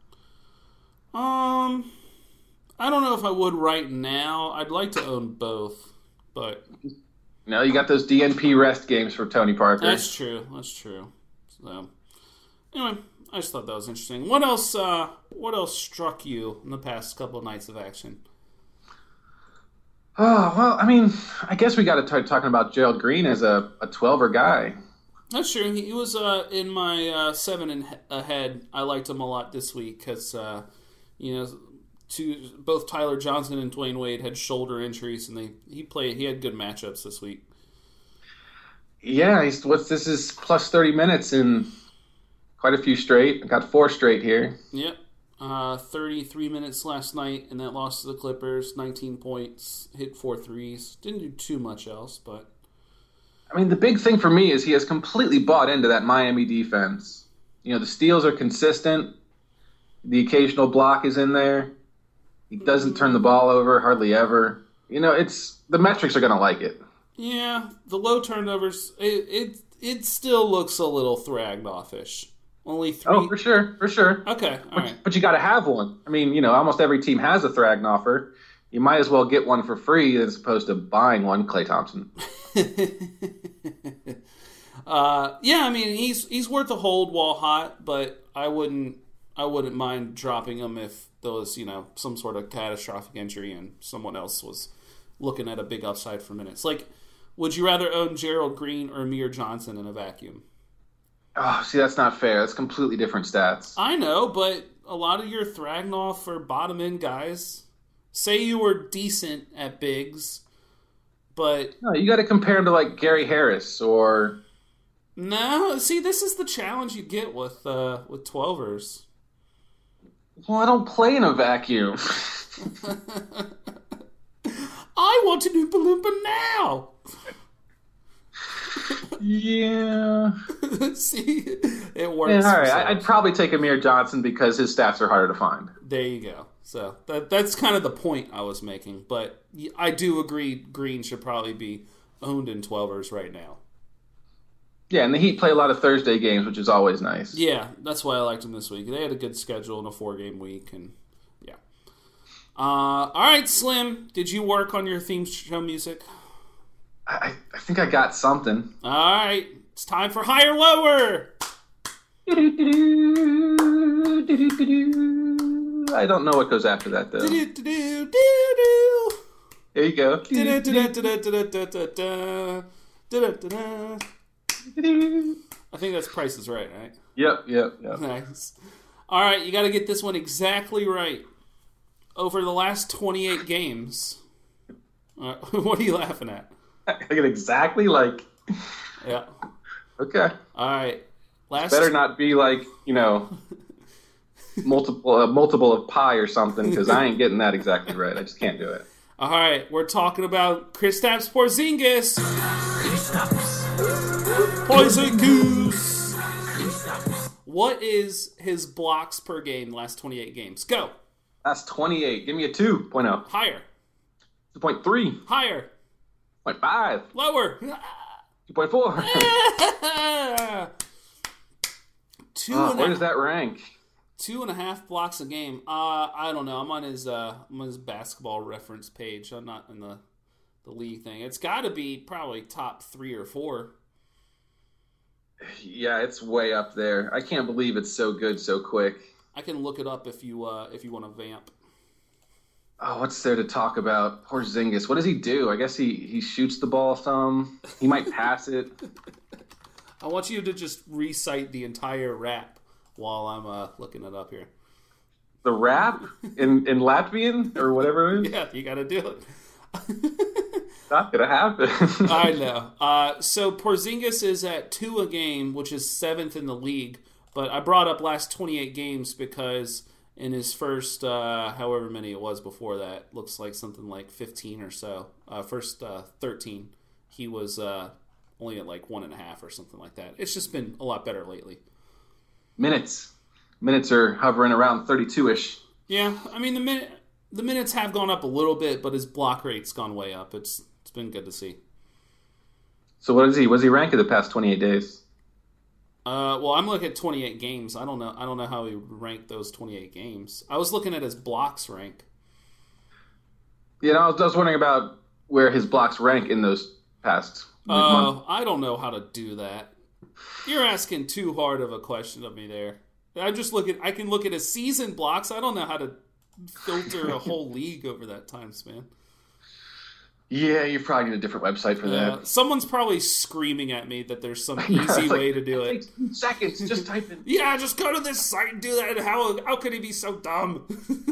Um, I don't know if I would right now. I'd like to own both, but... No, you got those D N P rest games for Tony Parker. That's true. That's true. So, anyway... I just thought that was interesting. What else? Uh, what else struck you in the past couple of nights of action? Oh well, I mean, I guess we got to start talking about Gerald Green as a a twelver guy. That's true. He was uh, in my uh, seven and ahead. I liked him a lot this week because uh, you know, two both Tyler Johnson and Dwayne Wade had shoulder injuries, and they he played. He had good matchups this week. Yeah, he's what's this is plus thirty minutes in. Quite a few straight. I got four straight here. Yep. Uh, thirty-three minutes last night, and that loss to the Clippers. nineteen points, hit four threes. Didn't do too much else, but... I mean, the big thing for me is he has completely bought into that Miami defense. You know, the steals are consistent. The occasional block is in there. He doesn't turn the ball over hardly ever. You know, it's the metrics are going to like it. Yeah, the low turnovers, it it, it still looks a little Thragnoff-ish. Only three. Oh, for sure, for sure. Okay, all But, right. but you got to have one. I mean, you know, almost every team has a Thragnoff. You might as well get one for free as opposed to buying one, Klay Thompson. uh, yeah, I mean, he's he's worth a hold while hot, but I wouldn't I wouldn't mind dropping him if there was, you know, some sort of catastrophic injury and someone else was looking at a big upside for minutes. Like, would you rather own Gerald Green or Amir Johnson in a vacuum? Oh, see, that's not fair. That's completely different stats. I know, but a lot of your Thragnoff or bottom end guys, say you were decent at bigs, but No, you got to compare him to like Gary Harris or. no. See, this is the challenge you get with uh, with twelvers. Well, I don't play in a vacuum. I want an Oompa Loompa now. Yeah. See, it works. Yeah, all for right. some. I- I'd probably take Amir Johnson because his stats are harder to find. There you go. So that that's kind of the point I was making. But I do agree Green should probably be owned in twelvers right now. Yeah, and the Heat play a lot of Thursday games, which is always nice. Yeah, that's why I liked them this week. They had a good schedule in a four-game week, and yeah. Uh, all right, Slim, did you work on your theme show music? I, I think I got something. All right, it's time for Higher Lower. I don't know what goes after that, though. Do-do-do-do-do-do. There you go. Da-da-da-da-da-da-da-da. Da-da-da-da. I think that's Price is Right, right? Yep, yep, yep. Nice. All right, you got to get this one exactly right. Over the last twenty-eight games, uh, what are you laughing at? I get exactly like. Yeah. Okay. All right. Last. Better not be like, you know, multiple uh, multiple of pi or something, because I ain't getting that exactly right. I just can't do it. All right, we're talking about Kristaps Porzingis. Porzingis. What is his blocks per game the last twenty-eight games? Go. That's twenty-eight. Give me a two point oh. Higher. two point three. Higher. two point five. Lower. two point four. Two Uh, and where a, does that rank? two and a half blocks a game. Uh, I don't know. I'm on his uh, I'm on his basketball reference page. I'm not in the the league thing. It's got to be probably top three or four. Yeah, it's way up there. I can't believe it's so good so quick. I can look it up if you uh, if you want to vamp. Oh, what's there to talk about? Porzingis. What does he do? I guess he, he shoots the ball some. He might pass it. I want you to just recite the entire rap while I'm uh, looking it up here. The rap in, in Latvian or whatever it is? Yeah, you got to do it. Not gonna happen. I know. Uh, so Porzingis is at two a game, which is seventh in the league. But I brought up last twenty-eight games because in his first, uh, however many it was before that, looks like something like fifteen or so. Uh, first uh, thirteen, he was uh, only at like one and a half or something like that. It's just been a lot better lately. Minutes. Minutes are hovering around thirty-two-ish. Yeah, I mean the minute the minutes have gone up a little bit, but his block rate's gone way up. It's it's been good to see. So what is he? What does he rank in the past twenty-eight days? Uh, well, I'm looking at twenty-eight games. I don't know. I don't know how he would rank those twenty-eight games. I was looking at his blocks rank. You know, I was, I was wondering about where his blocks rank in those past Oh, months. uh, I don't know how to do that. You're asking too hard of a question of me there. I just look at. I can look at his season blocks. I don't know how to filter a whole league over that time span. Yeah, you probably need a different website for Uh, that. someone's probably screaming at me that there's some easy way to do it. Takes two seconds. Just type in. Yeah, just go to this site and do that. How how could he be so dumb?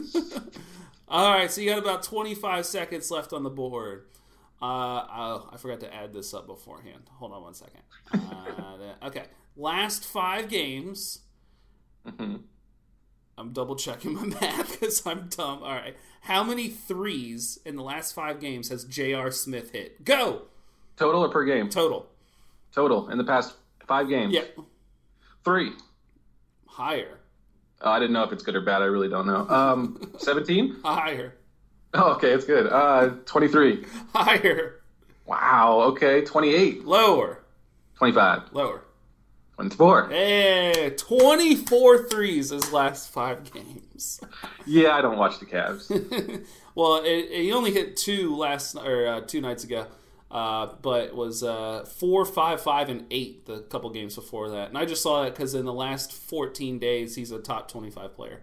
All right, so you got about twenty-five seconds left on the board. Uh, oh, I forgot to add this up beforehand. Hold on one second. Uh, okay, last five games. Mm-hmm. I'm double checking my math because I'm dumb. All right, how many threes in the last five games has J R. Smith hit? Go Total or per game? total. Total in the past five games. Yeah, Three. higher, Oh, I didn't know if it's good or bad. I really don't know. Um, seventeen. higher, Oh, okay, it's good. Uh, twenty-three. higher. Wow. Okay. twenty-eight. Lower. twenty-five. Lower. twenty-four. Hey, twenty-four threes his last five games. Yeah, I don't watch the Cavs. Well, it, it, he only hit two last or uh, two nights ago, uh, but it was uh, four, five, five, and eight the couple games before that. And I just saw that because in the last fourteen days, he's a top twenty-five player.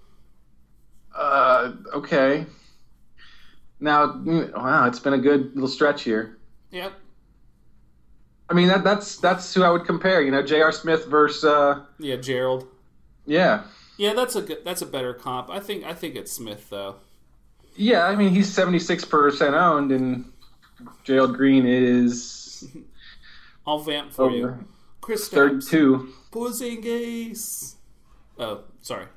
Uh, okay. Now, wow, it's been a good little stretch here. Yep. I mean, that, that's that's who I would compare. You know, J R. Smith versus. Uh, Yeah, Gerald. yeah. Yeah, that's a good, that's a better comp. I think I think it's Smith though. Yeah, I mean, he's seventy-six percent owned, and Gerald Green is. I'll vamp for over you. Chris thirty-two. Porzingis. Oh, sorry.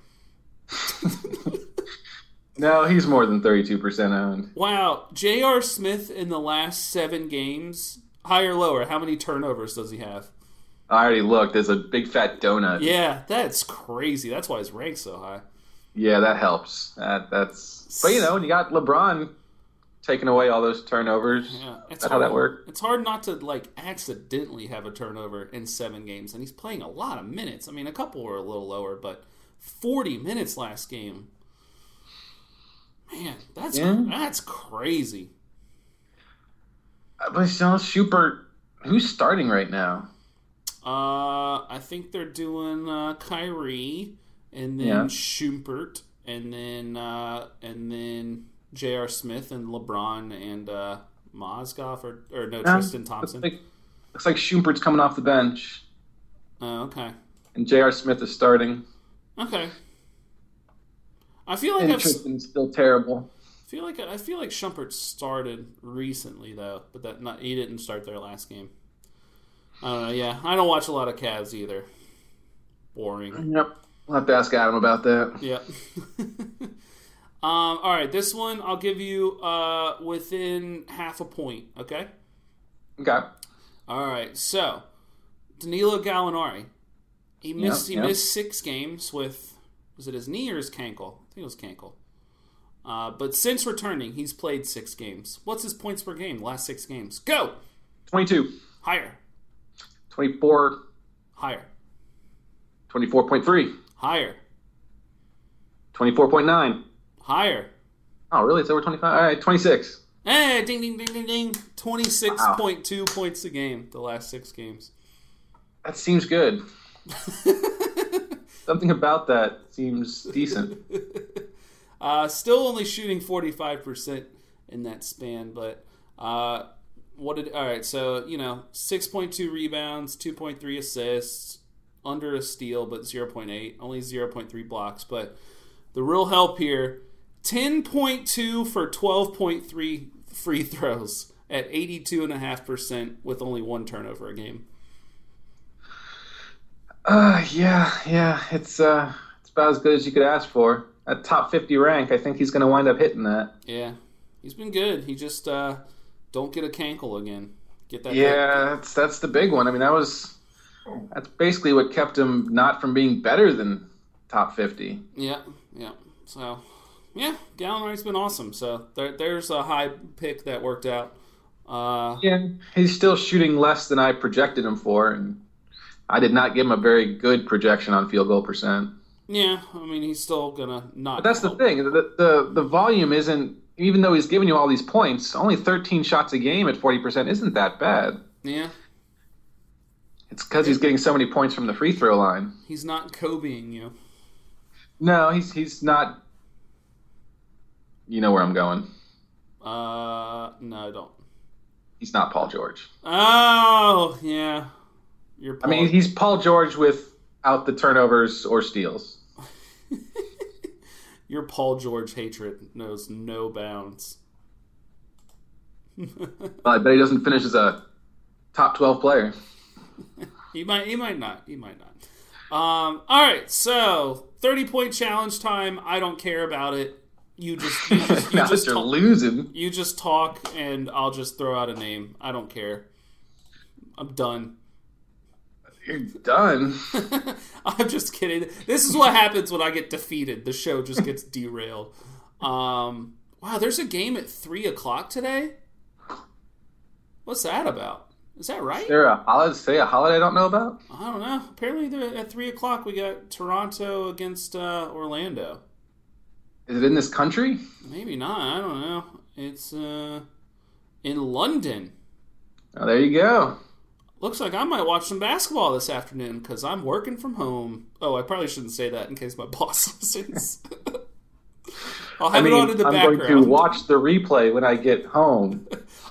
No, he's more than thirty-two percent owned. Wow, J R. Smith in the last seven games, higher or lower? How many turnovers does he have? I already looked. There's a big fat donut. Yeah, that's crazy. That's why his rank's so high. Yeah, that helps. That that's. But you know, when you got LeBron taking away all those turnovers, Yeah, it's that's how that worked. It's hard not to like accidentally have a turnover in seven games, and he's playing a lot of minutes. I mean, a couple were a little lower, but forty minutes last game. Man, that's Yeah. that's crazy. Uh, But you know, Schubert, who's starting right now? Uh, I think they're doing uh, Kyrie, and then Yeah. Schumpert, and then uh, and then J R. Smith and LeBron and uh, Mozgov or or no Yeah, Tristan Thompson. Looks like, looks like Schumpert's coming off the bench, Oh, okay, and J R. Smith is starting. okay. I feel like And I've, Tristan's still terrible. feel like I feel like Schumpert started recently though, but that not he didn't start their last game. I don't know. Yeah, I don't watch a lot of Cavs either. Boring. Yep. We'll have to ask Adam about that. Yep. um. All right. This one I'll give you uh within half a point. Okay. Okay. All right. So Danilo Gallinari, he missed Yeah, he yeah. missed six games with was it his knee or his cankle? I think it was cankle. Uh, but since returning, he's played six games. What's his points per game? Last six games. Go twenty-two. higher, twenty-four. higher, twenty-four point three. higher, twenty-four point nine. higher. Oh, really? It's over twenty-five? All right, twenty-six. Hey, ding, ding, ding, ding, ding. twenty-six point two points a game the last six games. That seems good. Something about that seems decent. Uh, still only shooting forty-five percent in that span, but uh, what did all right? So you know, six point two rebounds, two point three assists, under a steal, but zero point eight, only zero point three blocks. But the real help here: ten point two for twelve point three free throws at eighty-two and a half percent with only one turnover a game. Uh, yeah, yeah. It's uh, it's about as good as you could ask for. At top fifty rank, I think he's going to wind up hitting that. Yeah, he's been good. He just uh, don't get a cankle again. Get that. Yeah, that's that's the big one. I mean, that was that's basically what kept him not from being better than top fifty. Yeah, yeah. So, yeah, Gallinari's been awesome. So there, there's a high pick that worked out. Uh, Yeah, he's still shooting less than I projected him for, and I did not give him a very good projection on field goal percent. yeah, I mean he's still gonna not. But that's the thing. The, the the volume isn't, even though he's giving you all these points, only thirteen shots a game at forty percent isn't that bad. Yeah, It's because he's getting so many points from the free throw line. he's not Kobeing you. No, he's he's not. You know where I'm going. Uh, no, I don't. He's not Paul George. Oh, yeah. You're. I mean, he's Paul George without the turnovers or steals. Your Paul George hatred knows no bounds. Well, I bet he doesn't finish as a top twelve player. He might. He might not. He might not. Um. All right. So thirty point challenge time. I don't care about it. You just. You just, you now just that you're talk, losing. you just talk, and I'll just throw out a name. I don't care. I'm done. You're done. I'm just kidding. This is what happens when I get defeated. The show just gets derailed. Um. Wow. There's a game at three o'clock today. What's that about? Is that right? Is there a holiday? Say a holiday I don't know about? I don't know. Apparently, they're- at three o'clock we got Toronto against uh, Orlando. Is it in this country? Maybe not. I don't know. It's uh, in London. Oh, there you go. Looks like I might watch some basketball this afternoon because I'm working from home. Oh, I probably shouldn't say that in case my boss listens. I'll have I mean, it on in the I'm background. going to watch the replay when I get home.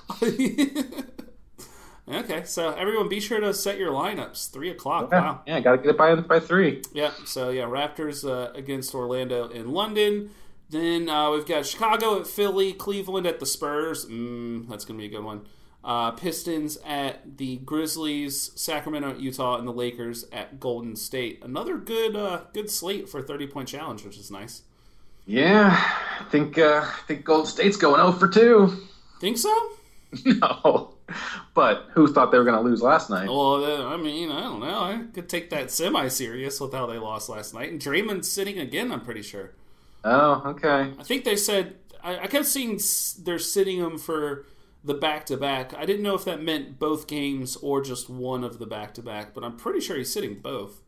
Okay, so everyone be sure to set your lineups. Three o'clock. Yeah, Wow. yeah, got to get it by by three. Yeah, so yeah, Raptors uh, against Orlando in London. Then uh, we've got Chicago at Philly, Cleveland at the Spurs. Mm, that's going to be a good one. Uh, Pistons at the Grizzlies, Sacramento at Utah, and the Lakers at Golden State. Another good uh, good slate for a thirty-point challenge, which is nice. Yeah, I think uh, I think Golden State's going oh for two. Think so? No, but who thought they were going to lose last night? Well, uh, I mean, I don't know. I could take that semi-serious with how they lost last night. And Draymond's sitting again, I'm pretty sure. Oh, okay. I think they said... I, I kept seeing s- they're sitting him for the back-to-back. I didn't know if that meant both games or just one of the back-to-back, but I'm pretty sure he's sitting both.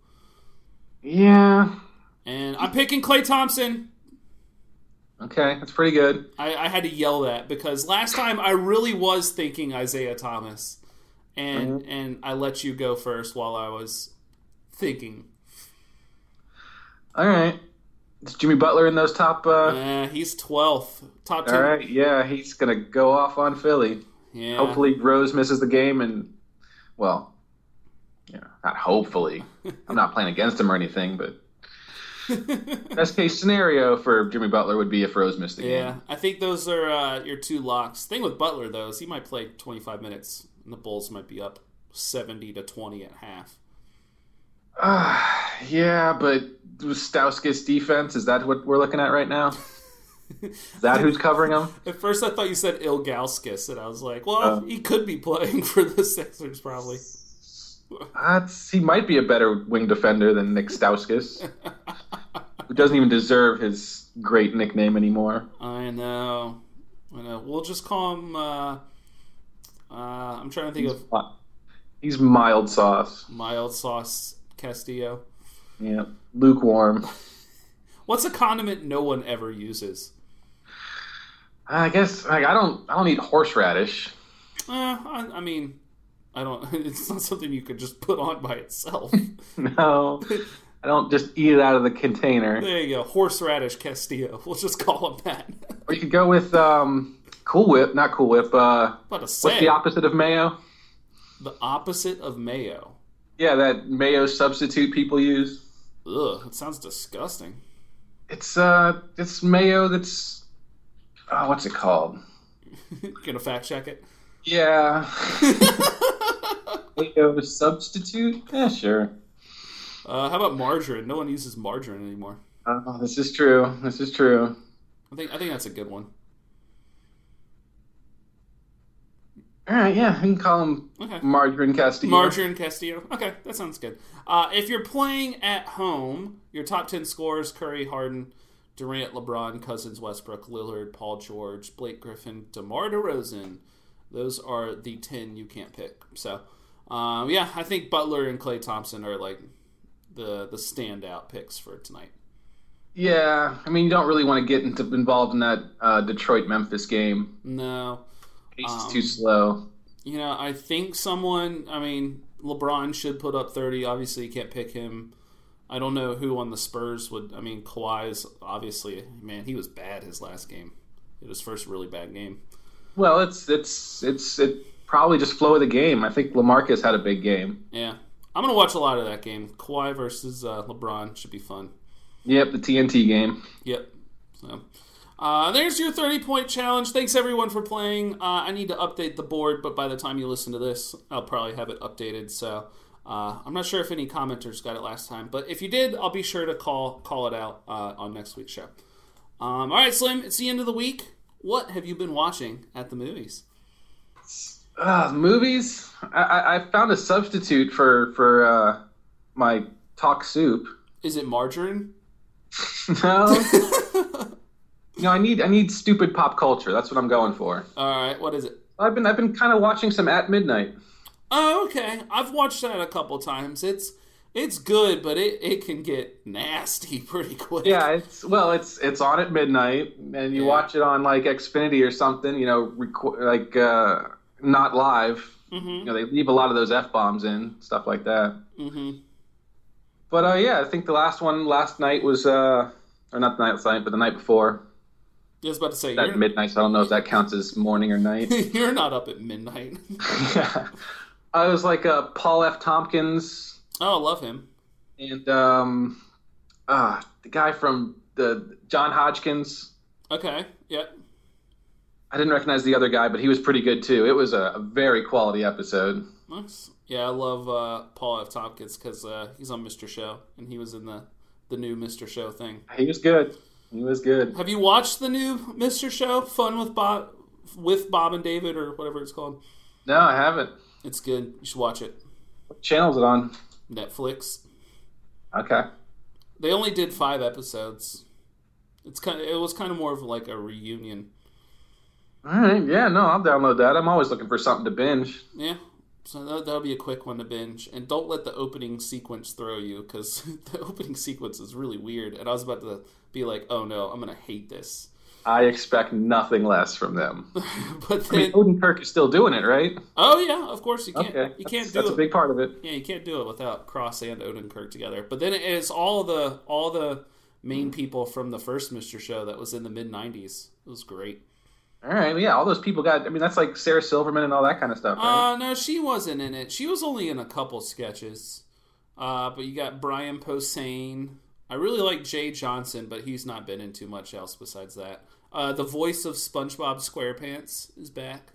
Yeah. And I'm picking Klay Thompson. Okay, that's pretty good. I, I had to yell that because last time I really was thinking Isaiah Thomas. And mm-hmm. and I let you go first while I was thinking. All right. Is Jimmy Butler in those top... Uh... Uh, he's twelfth. Top ten. All right, yeah, he's going to go off on Philly. Yeah. Hopefully Rose misses the game and, well, you know, not hopefully. I'm not playing against him or anything, but best case scenario for Jimmy Butler would be if Rose missed the game. Yeah, I think those are uh, your two locks. Thing with Butler, though, is he might play twenty-five minutes, and the Bulls might be up seventy to twenty at half. Uh, yeah, but Stauskas defense, is that what we're looking at right now? Is that who's covering him? At first I thought you said Ilgauskas, and I was like, well, uh, he could be playing for the Sixers probably. That's, he might be a better wing defender than Nick Stauskas, who doesn't even deserve his great nickname anymore. I know. I know. We'll just call him, uh, uh, I'm trying to think he's, of... He's mild sauce. Mild sauce Castillo. Yeah, lukewarm. What's a condiment no one ever uses? I guess like, I don't. I don't eat horseradish. Uh, I, I mean, I don't. It's not something you could just put on by itself. No, I don't just eat it out of the container. There you go, horseradish Castillo. We'll just call him that. Or you could go with um, Cool Whip, not Cool Whip. Uh, About to say, what's the opposite of mayo? The opposite of mayo. Yeah, that mayo substitute people use. Ugh, it sounds disgusting. It's uh, it's mayo that's. Oh, what's it called? Gonna fact check it? Yeah. Mayo substitute? Yeah, sure. Uh, how about margarine? No one uses margarine anymore. Oh, this is true. This is true. I think I think that's a good one. All right, yeah, I can call him Okay. Margarine Castillo. Margarine Castillo. Okay, that sounds good. Uh, if you're playing at home, your top ten scorers: Curry, Harden, Durant, LeBron, Cousins, Westbrook, Lillard, Paul George, Blake Griffin, DeMar DeRozan. Those are the ten you can't pick. So, um, yeah, I think Butler and Klay Thompson are like the the standout picks for tonight. Yeah, I mean, you don't really want to get into, involved in that uh, Detroit-Memphis game. No. Pace is Um, too slow. You know, I think someone, I mean, LeBron should put up thirty. Obviously, you can't pick him. I don't know who on the Spurs would. I mean, Kawhi is obviously, man, he was bad his last game. It was his first really bad game. Well, it's it's it's it probably just flow of the game. I think LaMarcus had a big game. Yeah. I'm going to watch a lot of that game. Kawhi versus uh, LeBron should be fun. Yep, the T N T game. Yep. So, uh, there's your thirty-point challenge. Thanks, everyone, for playing. Uh, I need to update the board, but by the time you listen to this, I'll probably have it updated. So uh, I'm not sure if any commenters got it last time, but if you did, I'll be sure to call call it out uh, on next week's show. Um, all right, Slim, it's the end of the week. What have you been watching at the movies? Uh, movies? I, I, I found a substitute for, for uh, my talk soup. Is it margarine? No. No, I need I need stupid pop culture. That's what I'm going for. All right, what is it? I've been I've been kind of watching some At Midnight. Oh, okay. I've watched that a couple times. It's it's good, but it, it can get nasty pretty quick. Yeah, it's well, it's it's on at midnight, and you Yeah. watch it on like Xfinity or something. You know, reco- like uh, not live. Mm-hmm. You know, they leave a lot of those F bombs in, stuff like that. Mm-hmm. But uh, yeah, I think the last one last night was, uh, or not the night last night, but the night before. I was about to say, At you're, midnight, so I don't know if that counts as morning or night. you're not up at midnight. Yeah. I was like uh, Paul F. Tompkins Oh, I love him. and um, uh, the guy from the John Hodgkins. Okay, yeah. I didn't recognize the other guy, but he was pretty good too. It was a, a very quality episode. Nice. Yeah, I love uh, Paul F. Tompkins because uh, he's on Mister Show, and he was in the, the new Mister Show thing. He was good. He was good. Have you watched the new Mister Show, Fun with Bob, with Bob and David, or whatever it's called? No, I haven't. It's good. You should watch it. What channel is it on? Netflix. Okay. They only did five episodes. It's kind of, it was kind of more of like a reunion. All right. Yeah, no, I'll download that. I'm always looking for something to binge. Yeah. So that, that'll be a quick one to binge. And don't let the opening sequence throw you, because the opening sequence is really weird. And I was about to be like, oh no, I'm going to hate this. I expect nothing less from them. But I then, mean, Odenkirk is still doing it, right? oh yeah, of course you can't. Okay. You That's, can't do that's it. a big part of it. Yeah, you can't do it without Cross and Odenkirk together. But then it's all the all the main people from the first Mister Show that was in the mid nineties. It was great. All right. Yeah, all those people got, I mean, that's like Sarah Silverman and all that kind of stuff, right? Uh, no, she wasn't in it. She was only in a couple sketches. Uh, but you got Brian Posehn. I really like Jay Johnson, but he's not been in too much else besides that. Uh, the voice of SpongeBob SquarePants is back.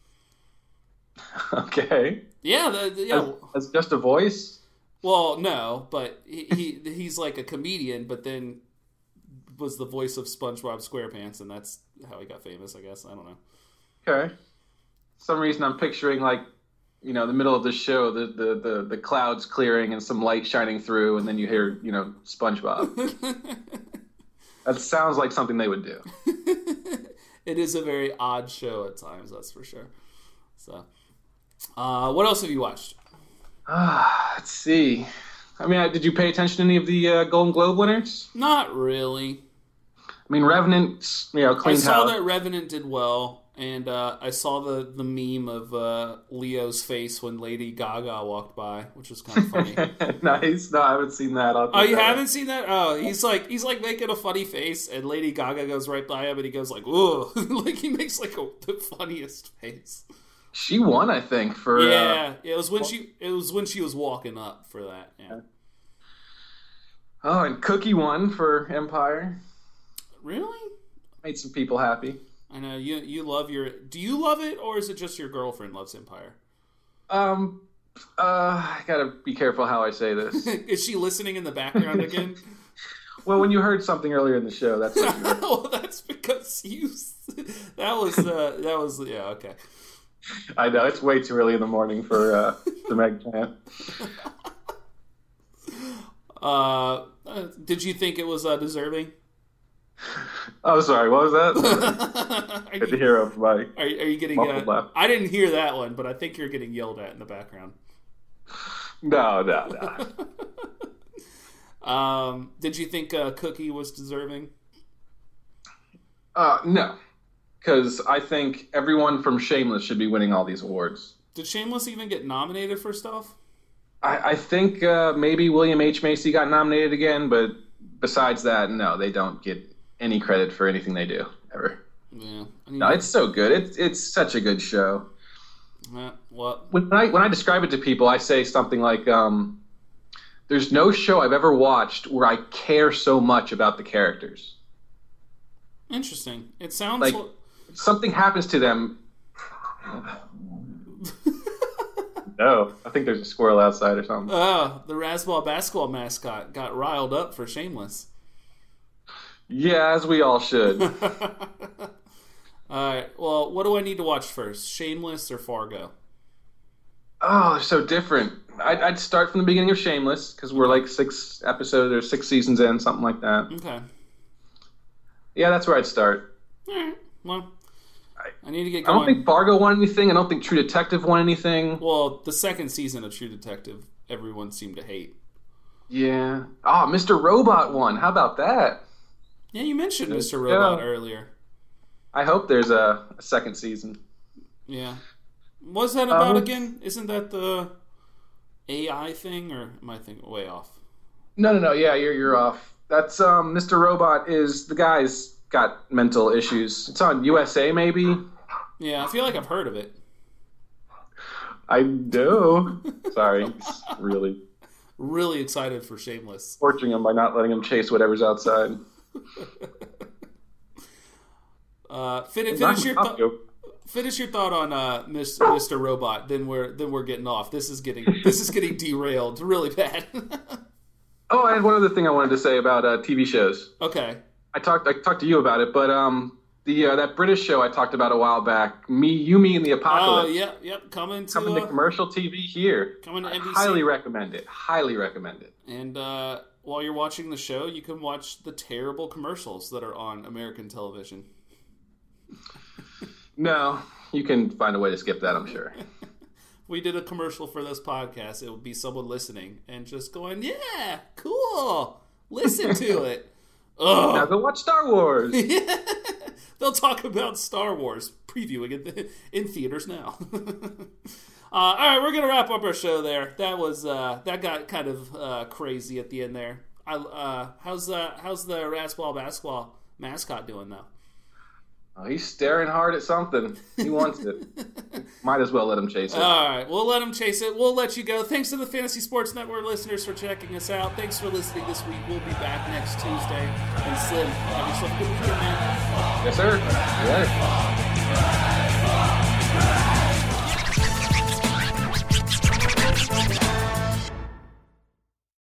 Okay. Yeah, the, the, yeah. As, as just a voice? Well, no, but he, he he's like a comedian, but then was the voice of SpongeBob SquarePants, and that's how he got famous, I guess. I don't know. Okay. For some reason I'm picturing like, you know, the middle of the show, the, the, the, the clouds clearing and some light shining through, and then you hear, you know, SpongeBob. That sounds like something they would do. It is a very odd show at times, that's for sure. So, uh, what else have you watched? Ah, let's see. I mean, did you pay attention to any of the uh, Golden Globe winners? Not really. I mean, Revenant, you know, I cleaned saw house. that Revenant did well, and uh, I saw the, the meme of uh, Leo's face when Lady Gaga walked by, which was kind of funny. Nice. No, I haven't seen that. I'll Oh, check you that out. haven't seen that? Oh, he's like he's like making a funny face, and Lady Gaga goes right by him, and he goes like, "Ooh," like he makes like a, the funniest face. She won, I think, for. Uh, Yeah, it was when she it was when she was walking up for that. Yeah. oh, and Cookie won for Empire. Really? Made some people happy. I know you you love your. Do you love it, or is it just your girlfriend loves Empire? Um, uh, I gotta be careful how I say this. Is she listening in the background again? Well, when you heard something earlier in the show, that's what you Well, that's because you. That was uh, that was yeah okay. I know, it's way too early in the morning for uh, the Meg chant. Uh, did you think it was uh, deserving? Oh, sorry, what was that? are, Good to you, hear everybody. are, are you getting? Muffled Uh, laugh. I didn't hear that one, but I think you're getting yelled at in the background. No, no, no. Um, did you think uh, Cookie was deserving? Uh, no. Because I think everyone from Shameless should be winning all these awards. Did Shameless even get nominated for stuff? I, I think uh, maybe William H. Macy got nominated again, but besides that, no, they don't get any credit for anything they do, ever. Yeah. I mean, No, it's so good. It's it's such a good show. uh, what? When I when I describe it to people, I say something like, um, "There's no show I've ever watched where I care so much about the characters. Interesting. It sounds Like like. if something happens to them." No, I think there's a squirrel outside or something. Oh, the Razzball basketball mascot got riled up for Shameless. Yeah, as we all should. All right. Well, what do I need to watch first? Shameless or Fargo? Oh, they're so different. I'd, I'd start from the beginning of Shameless because we're like six episodes or six seasons in, something like that. Okay. Yeah, that's where I'd start. All right. Well, I need to get I going. don't think Fargo won anything. I don't think True Detective won anything. Well, the second season of True Detective, everyone seemed to hate. Yeah. Oh, Mister Robot won. How about that? Yeah, you mentioned Mister Robot Yeah. earlier. I hope there's a, a second season. Yeah. What's that about Um, again? Isn't that the A I thing, or am I thinking way off? No, no, no. Yeah, you're you're off. That's um, Mister Robot is the guy's got mental issues. It's on U S A, maybe. Yeah, I feel like I've heard of it. I do. Sorry, it's really Really excited for Shameless. torturing him by not letting him chase whatever's outside. Uh, finish, finish your Not- th- finish your thought on uh, Mis- Mister Robot. Then we're then we're getting off. This is getting this is getting derailed really bad. Oh, I had one other thing I wanted to say about uh, T V shows. Okay. I talked I talked to you about it, but um, the uh, that British show I talked about a while back, Me, You, Me, and the Oh, Apocalypse, yep, yep. Coming to, coming to uh, commercial T V here. coming to I N B C. highly recommend it. Highly recommend it. And uh, while you're watching the show, you can watch the terrible commercials that are on American television. No, you can find a way to skip that, I'm sure. We did a commercial for this podcast. It would be someone listening and just going, "Yeah, cool. Listen to it." Ugh. Now go watch Star Wars. They'll talk about Star Wars previewing it in theaters now. uh, all right, we're gonna wrap up our show there. That was uh, that got kind of uh, crazy at the end there. I, uh, how's uh, how's the Razzball basketball mascot doing though? Oh, he's staring hard at something. He wants it. Might as well let him chase it. All right, we'll let them chase it. We'll let you go. Thanks to the Fantasy Sports Network listeners for checking us out. Thanks for listening this week. We'll be back next Tuesday. And Slim, have yourself a good weekend, man. Yes, sir. See you later.